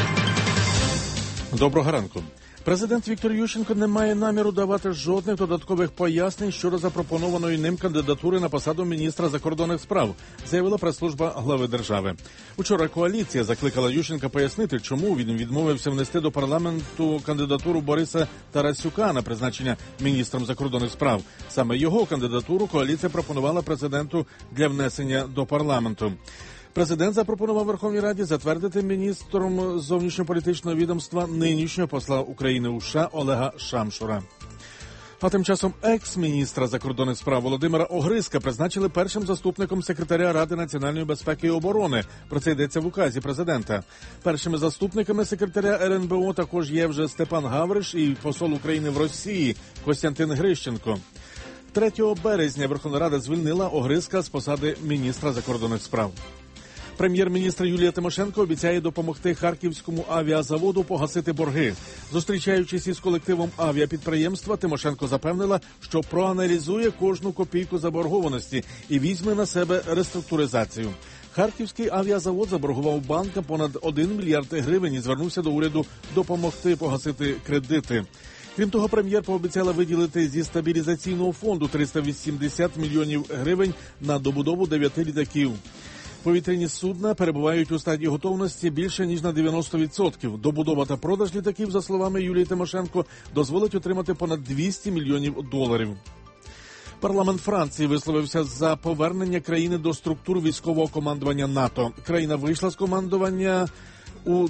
Доброго ранку. Президент Віктор Ющенко не має наміру давати жодних додаткових пояснень щодо запропонованої ним кандидатури на посаду міністра закордонних справ, заявила прес-служба глави держави. Учора коаліція закликала Ющенка пояснити, чому він відмовився внести до парламенту кандидатуру Бориса Тарасюка на призначення міністром закордонних справ. Саме його кандидатуру коаліція пропонувала президенту для внесення до парламенту. Президент запропонував Верховній Раді затвердити міністром зовнішньополітичного відомства нинішнього посла України у США Олега Шамшура. А тим часом екс-міністра закордонних справ Володимира Огризка призначили першим заступником секретаря Ради національної безпеки і оборони. Про це йдеться в указі президента. Першими заступниками секретаря РНБО також є вже Степан Гавриш і посол України в Росії Костянтин Грищенко. 3 березня Верховна Рада звільнила Огризка з посади міністра закордонних справ. Прем'єр-міністр Юлія Тимошенко обіцяє допомогти Харківському авіазаводу погасити борги. Зустрічаючись із колективом авіапідприємства, Тимошенко запевнила, що проаналізує кожну копійку заборгованості і візьме на себе реструктуризацію. Харківський авіазавод заборгував банкам понад 1 мільярд гривень і звернувся до уряду допомогти погасити кредити. Крім того, прем'єр пообіцяла виділити зі стабілізаційного фонду 380 мільйонів гривень на добудову 9 літаків. Повітряні судна перебувають у стадії готовності більше, ніж на 90%. Добудова та продаж літаків, за словами Юлії Тимошенко, дозволить отримати понад 200 мільйонів доларів. Парламент Франції висловився за повернення країни до структур військового командування НАТО. Країна вийшла з командування у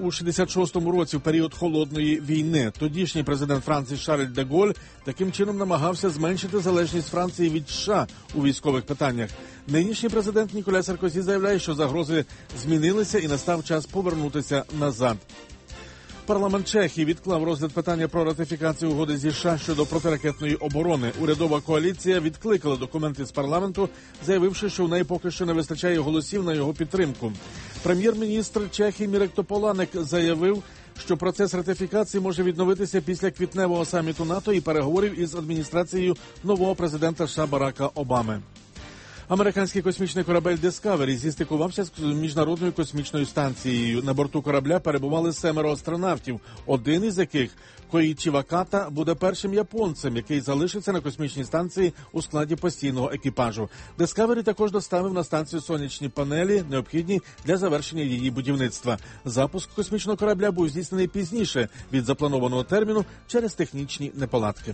66-му році в період Холодної війни. Тодішній президент Франції Шарль де Голь таким чином намагався зменшити залежність Франції від США у військових питаннях. Нинішній президент Ніколя Саркозі заявляє, що загрози змінилися і настав час повернутися назад. Парламент Чехії відклав розгляд питання про ратифікацію угоди зі США щодо протиракетної оборони. Урядова коаліція відкликала документи з парламенту, заявивши, що в неї поки що не вистачає голосів на його підтримку. Прем'єр-міністр Чехії Мірек Тополанек заявив, що процес ратифікації може відновитися після квітневого саміту НАТО і переговорів із адміністрацією нового президента США Барака Обами. Американський космічний корабель Discovery зістикувався з міжнародною космічною станцією. На борту корабля перебували 7 астронавтів, один із яких, Коїчі Ваката, буде першим японцем, який залишиться на космічній станції у складі постійного екіпажу. Discovery також доставив на станцію сонячні панелі, необхідні для завершення її будівництва. Запуск космічного корабля був здійснений пізніше від запланованого терміну через технічні неполадки.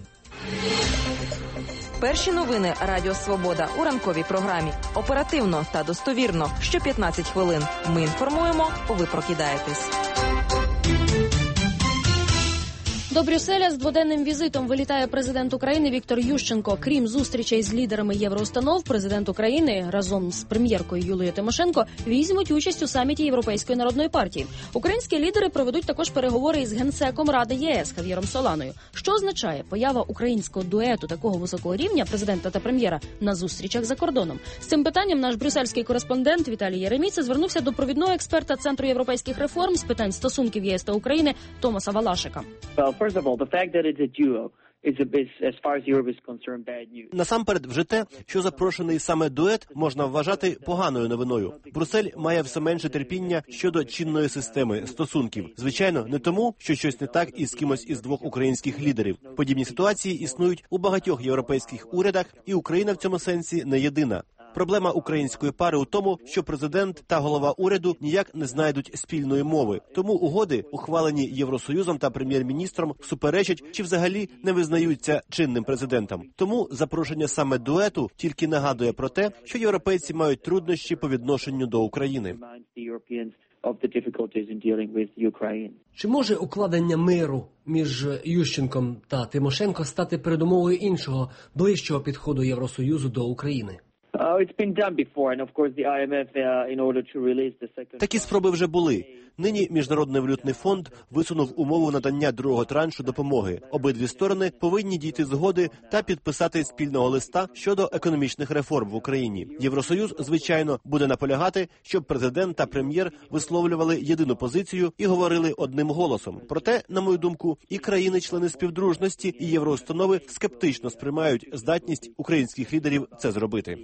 Перші новини Радіо Свобода у ранковій програмі. Оперативно та достовірно. Що 15 хвилин. Ми інформуємо, ви прокидаєтесь. До Брюсселя з дводенним візитом вилітає президент України Віктор Ющенко. Крім зустрічей з лідерами євроустанов, президент України разом з прем'єркою Юлією Тимошенко візьмуть участь у саміті Європейської народної партії. Українські лідери проведуть також переговори із генсеком Ради ЄС Хав'єром Соланою. Що означає поява українського дуету такого високого рівня президента та прем'єра на зустрічах за кордоном? З цим питанням наш брюссельський кореспондент Віталій Єреміца звернувся до провідного експерта Центру європейських реформ з питань стосунків ЄС та України Томаса Валашика. First of all, the fact that it's a duo is, as far as Europe is concerned, bad news. Насамперед, вже те, що запрошений саме дует, можна вважати поганою новиною. Брюссель має все менше терпіння щодо чинної системи стосунків. Звичайно, не тому, що щось не так із кимось із двох українських лідерів. Подібні ситуації існують у багатьох європейських урядах, і Україна в цьому сенсі не єдина. Проблема української пари у тому, що президент та голова уряду ніяк не знайдуть спільної мови. Тому угоди, ухвалені Євросоюзом та прем'єр-міністром, суперечать чи взагалі не визнаються чинним президентом. Тому запрошення саме дуету тільки нагадує про те, що європейці мають труднощі по відношенню до України. Чи може укладення миру між Ющенком та Тимошенко стати передумовою іншого, ближчого підходу Євросоюзу до України? Такі спроби вже були. Нині Міжнародний валютний фонд висунув умову надання другого траншу допомоги. Обидві сторони повинні дійти згоди та підписати спільного листа щодо економічних реформ в Україні. Євросоюз, звичайно, буде наполягати, щоб президент та прем'єр висловлювали єдину позицію і говорили одним голосом. Проте, на мою думку, і країни-члени співдружності, і євроустанови скептично сприймають здатність українських лідерів це зробити.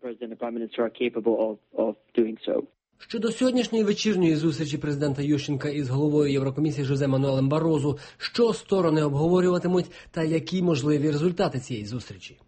Щодо сьогоднішньої вечірньої зустрічі президента Ющенка із головою Єврокомісії Жозе Мануелем Барозу, що сторони обговорюватимуть та які можливі результати цієї зустрічі?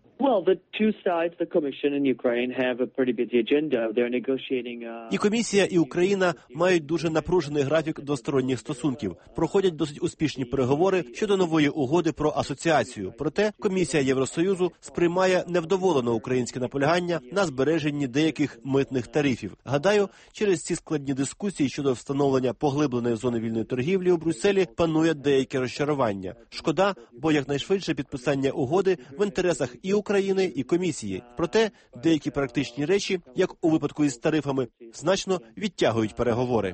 І комісія, і Україна мають дуже напружений графік двосторонніх стосунків. Проходять досить успішні переговори щодо нової угоди про асоціацію. Проте комісія Євросоюзу сприймає невдоволено українське наполягання на збереженні деяких митних тарифів. Гадаю, через ці складні дискусії щодо встановлення поглибленої зони вільної торгівлі у Брюсселі панує деяке розчарування. Шкода, бо якнайшвидше підписання угоди в інтересах і України, і комісії. Проте деякі практичні речі, як у випадку із тарифами, значно відтягують переговори.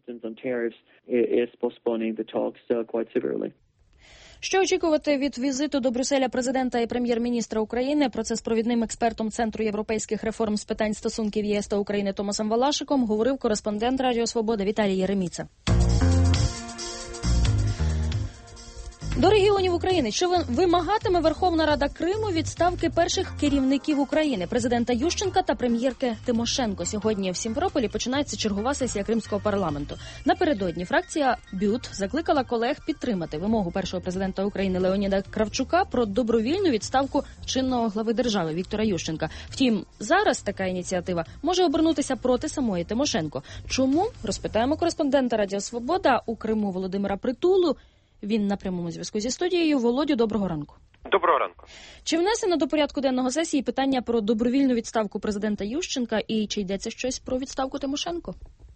Що очікувати від візиту до Брюсселя президента і прем'єр-міністра України? Про це з провідним експертом Центру європейських реформ з питань стосунків ЄС та України Томасом Валашиком говорив кореспондент Радіо Свобода Віталій Єреміца. До регіонів України. Що вимагатиме Верховна Рада Криму відставки перших керівників України – президента Ющенка та прем'єрки Тимошенко. Сьогодні в Сімферополі починається чергова сесія Кримського парламенту. Напередодні фракція БЮТ закликала колег підтримати вимогу першого президента України Леоніда Кравчука про добровільну відставку чинного глави держави Віктора Ющенка. Втім, зараз така ініціатива може обернутися проти самої Тимошенко. Чому? Розпитаємо кореспондента Радіо Свобода у Криму Володимира Притулу. Він на прямому зв'язку зі студією. Володю, доброго ранку. Доброго ранку. Чи внесено до порядку денного сесії питання про добровільну відставку президента Ющенка і чи йдеться щось про відставку Тимошенко?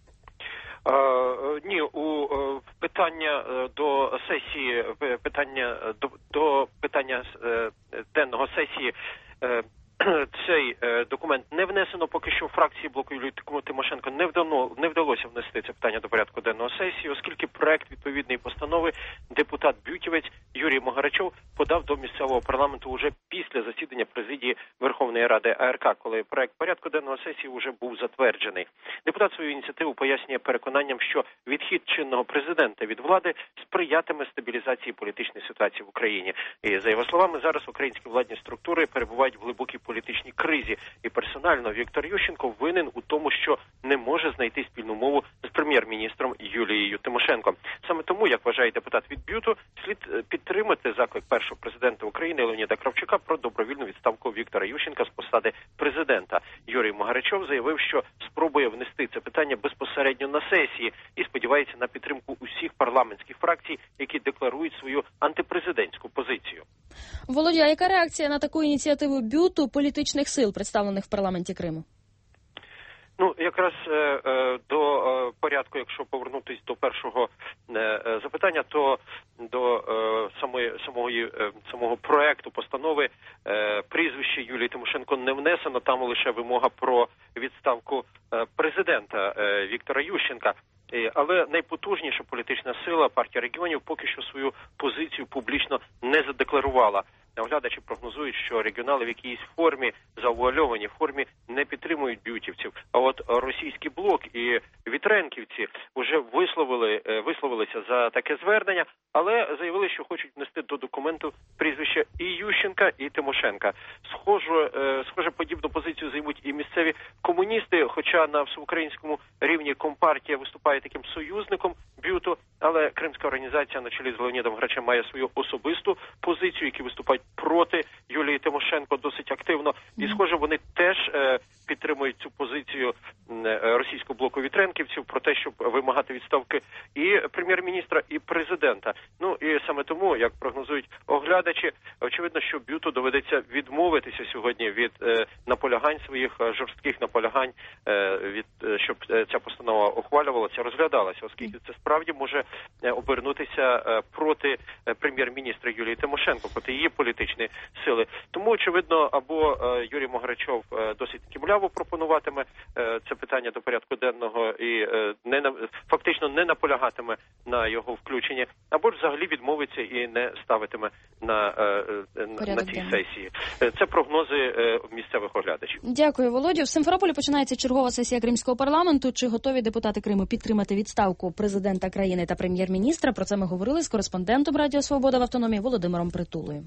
Ні, у питання до сесії, до питання денного сесії цей документ не внесено поки що в фракції блоку Юлії Тимошенко не вдалося внести це питання до порядку денного сесії, оскільки проект відповідної постанови депутат Бютівець Юрій Могарачов подав до місцевого парламенту уже після засідання президії Верховної Ради АРК, коли проект порядку денного сесії вже був затверджений. Депутат свою ініціативу пояснює переконанням, що відхід чинного президента від влади сприятиме стабілізації політичної ситуації в Україні. І за його словами, зараз українські владні структури перебувають в глибокій політичній кризі. І персонально Віктор Ющенко винен у тому, що не може знайти спільну мову з прем'єр-міністром Юлією Тимошенко. Саме тому, як вважає депутат від БЮТу, слід підтримати заклик першого президента України Леоніда Кравчука про добровільну відставку Віктора Ющенка з посади президента. Юрій Могарачов заявив, що спробує внести це питання безпосередньо на сесії і сподівається на підтримку усіх парламентських фракцій, які декларують свою антипрезидентську позицію. Володя, яка реакція на таку ініціативу БЮТу політичних сил, представлених в парламенті Криму? Ну, якраз до порядку, якщо повернутися до першого запитання, то до самого проекту постанови прізвище Юлії Тимошенко не внесено, там лише вимога про відставку президента Віктора Ющенка. Але найпотужніша політична сила, партія регіонів, поки що свою позицію публічно не задекларувала. Оглядачі прогнозують, що регіонали в якійсь формі, завуальованій формі, не підтримують бютівців. А от російський блок і вітренківці вже висловилися за таке звернення, але заявили, що хочуть внести до документу прізвища і Ющенка, і Тимошенка. Схоже, подібну позицію займуть і місцеві комуністи, хоча на всеукраїнському рівні Компартія виступає таким союзником бюту, але кримська організація на чолі з Леонідом Грачем має свою особисту позицію, які виступають проти Юлії Тимошенко досить активно. І, схоже, вони теж підтримують цю позицію російського блоку вітренківців про те, щоб вимагати відставки і прем'єр-міністра, і президента. Ну, і саме тому, як прогнозують оглядачі, очевидно, що бюту доведеться відмовитися сьогодні від наполягань своїх, жорстких наполягань, щоб ця постанова ухвалювалася, розглядалася, оскільки це справді може обернутися проти прем'єр-міністра Юлії Тимошенко, проти її політичні сили. Тому, очевидно, або Юрій Могарачов досить таки мляво пропонуватиме це питання до порядку денного і фактично не наполягатиме на його включенні, або ж взагалі відмовиться і не ставитиме на цій сесії. Це прогнози місцевих оглядачів. Дякую, Володю. В Симферополі починається чергова сесія Кримського парламенту. Чи готові депутати Криму підтримати відставку президента країни та прем'єр-міністра? Про це ми говорили з кореспондентом Радіо Свобода в автономії Володимиром Притулою.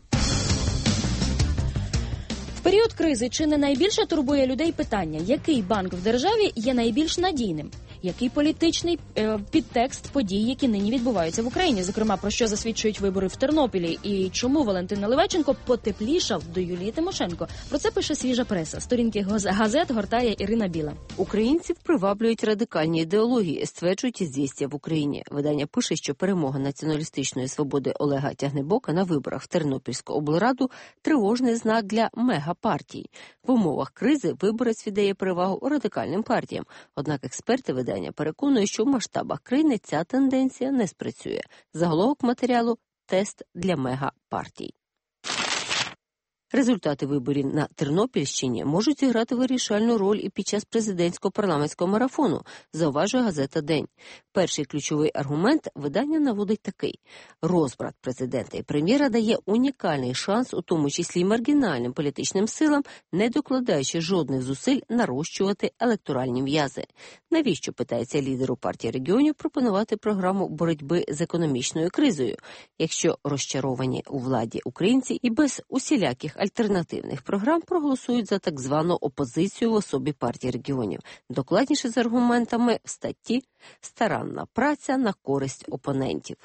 В період кризи чи не найбільше турбує людей питання, який банк в державі є найбільш надійним? Який політичний підтекст подій, які нині відбуваються в Україні? Зокрема, про що засвідчують вибори в Тернополі? І чому Валентин Наливайченко потеплішав до Юлії Тимошенко? Про це пише свіжа преса. Сторінки газет гортає Ірина Біла. Українців приваблюють радикальні ідеології, стверджують «Ізвістія» в Україні. Видання пише, що перемога націоналістичної свободи Олега Тягнебока на виборах в Тернопільську облраду – тривожний знак для мегапартій. В умовах кризи виборець віддає перевагу радикальним партіям. Однак експерти видання переконує, що в масштабах країни ця тенденція не спрацює. Заголовок матеріалу – тест для мегапартій. Результати виборів на Тернопільщині можуть зіграти вирішальну роль і під час президентського парламентського марафону, зауважує газета «День». Перший ключовий аргумент видання наводить такий. Розбрат президента і прем'єра дає унікальний шанс, у тому числі й маргінальним політичним силам, не докладаючи жодних зусиль нарощувати електоральні м'язи. Навіщо, питається лідеру партії регіонів, пропонувати програму боротьби з економічною кризою, якщо розчаровані у владі українці і без усіляких альтернативних програм проголосують за так звану опозицію в особі партії регіонів. Докладніше з аргументами в статті «Старанна праця на користь опонентів».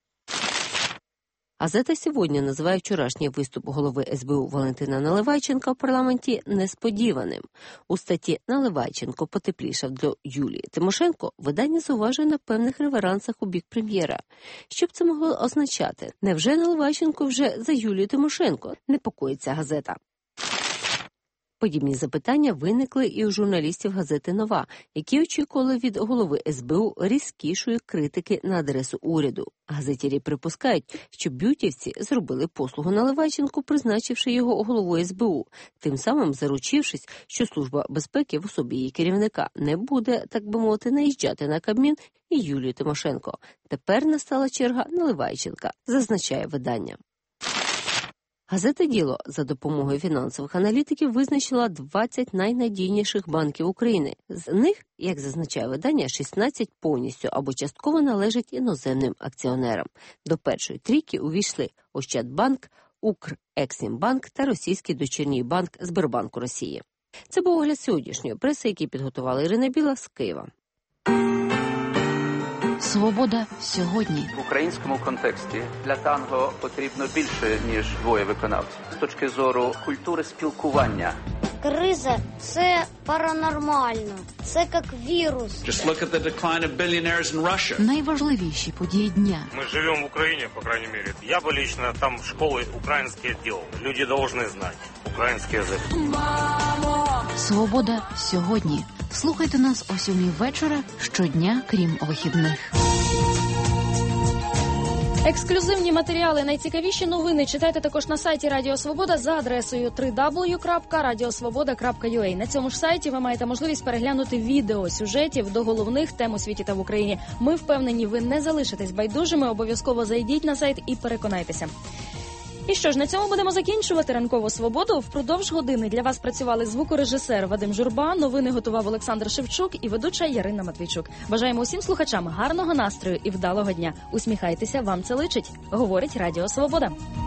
Газета «Сьогодні» називає вчорашній виступ голови СБУ Валентина Наливайченка в парламенті несподіваним. У статті «Наливайченко потеплішав до Юлії Тимошенко» видання зауважує на певних реверансах у бік прем'єра. Що б це могло означати? Невже Наливайченко вже за Юлію Тимошенко? Непокоїться газета. Подібні запитання виникли і у журналістів газети «Нова», які очікували від голови СБУ різкішої критики на адресу уряду. Газетярі припускають, що бютівці зробили послугу Наливайченку, призначивши його головою СБУ, тим самим заручившись, що Служба безпеки в особі її керівника не буде, так би мовити, наїжджати на Кабмін і Юлію Тимошенко. Тепер настала черга Наливайченка, зазначає видання. Газета «Діло» за допомогою фінансових аналітиків визначила 20 найнадійніших банків України. З них, як зазначає видання, 16 повністю або частково належать іноземним акціонерам. До першої трійки увійшли Ощадбанк, Укрексімбанк та російський дочірній банк Сбербанку Росії. Це був огляд сьогоднішньої преси, який підготувала Ірина Біла з Києва. Свобода сьогодні. В українському контексті для танго потрібно більше, ніж двоє виконавців. З точки зору культури спілкування. Криза – це паранормально. Це як вірус. Найважливіші події дня. Ми живемо в Україні, по крайней мере. Я би лично там школи українські делал. Люди должны знати український язик. Свобода сьогодні. Слухайте нас о 7 вечора щодня, крім вихідних. Ексклюзивні матеріали, найцікавіші новини читайте також на сайті Радіо Свобода за адресою www.radiosvoboda.ua. На цьому ж сайті ви маєте можливість переглянути відео сюжетів до головних тем у світі та в Україні. Ми впевнені, ви не залишитесь байдужими, обов'язково зайдіть на сайт і переконайтеся. І що ж, на цьому будемо закінчувати ранкову свободу. Впродовж години для вас працювали звукорежисер Вадим Журба, новини готував Олександр Шевчук і ведуча Ярина Матвійчук. Бажаємо усім слухачам гарного настрою і вдалого дня. Усміхайтеся, вам це личить. Говорить Радіо Свобода.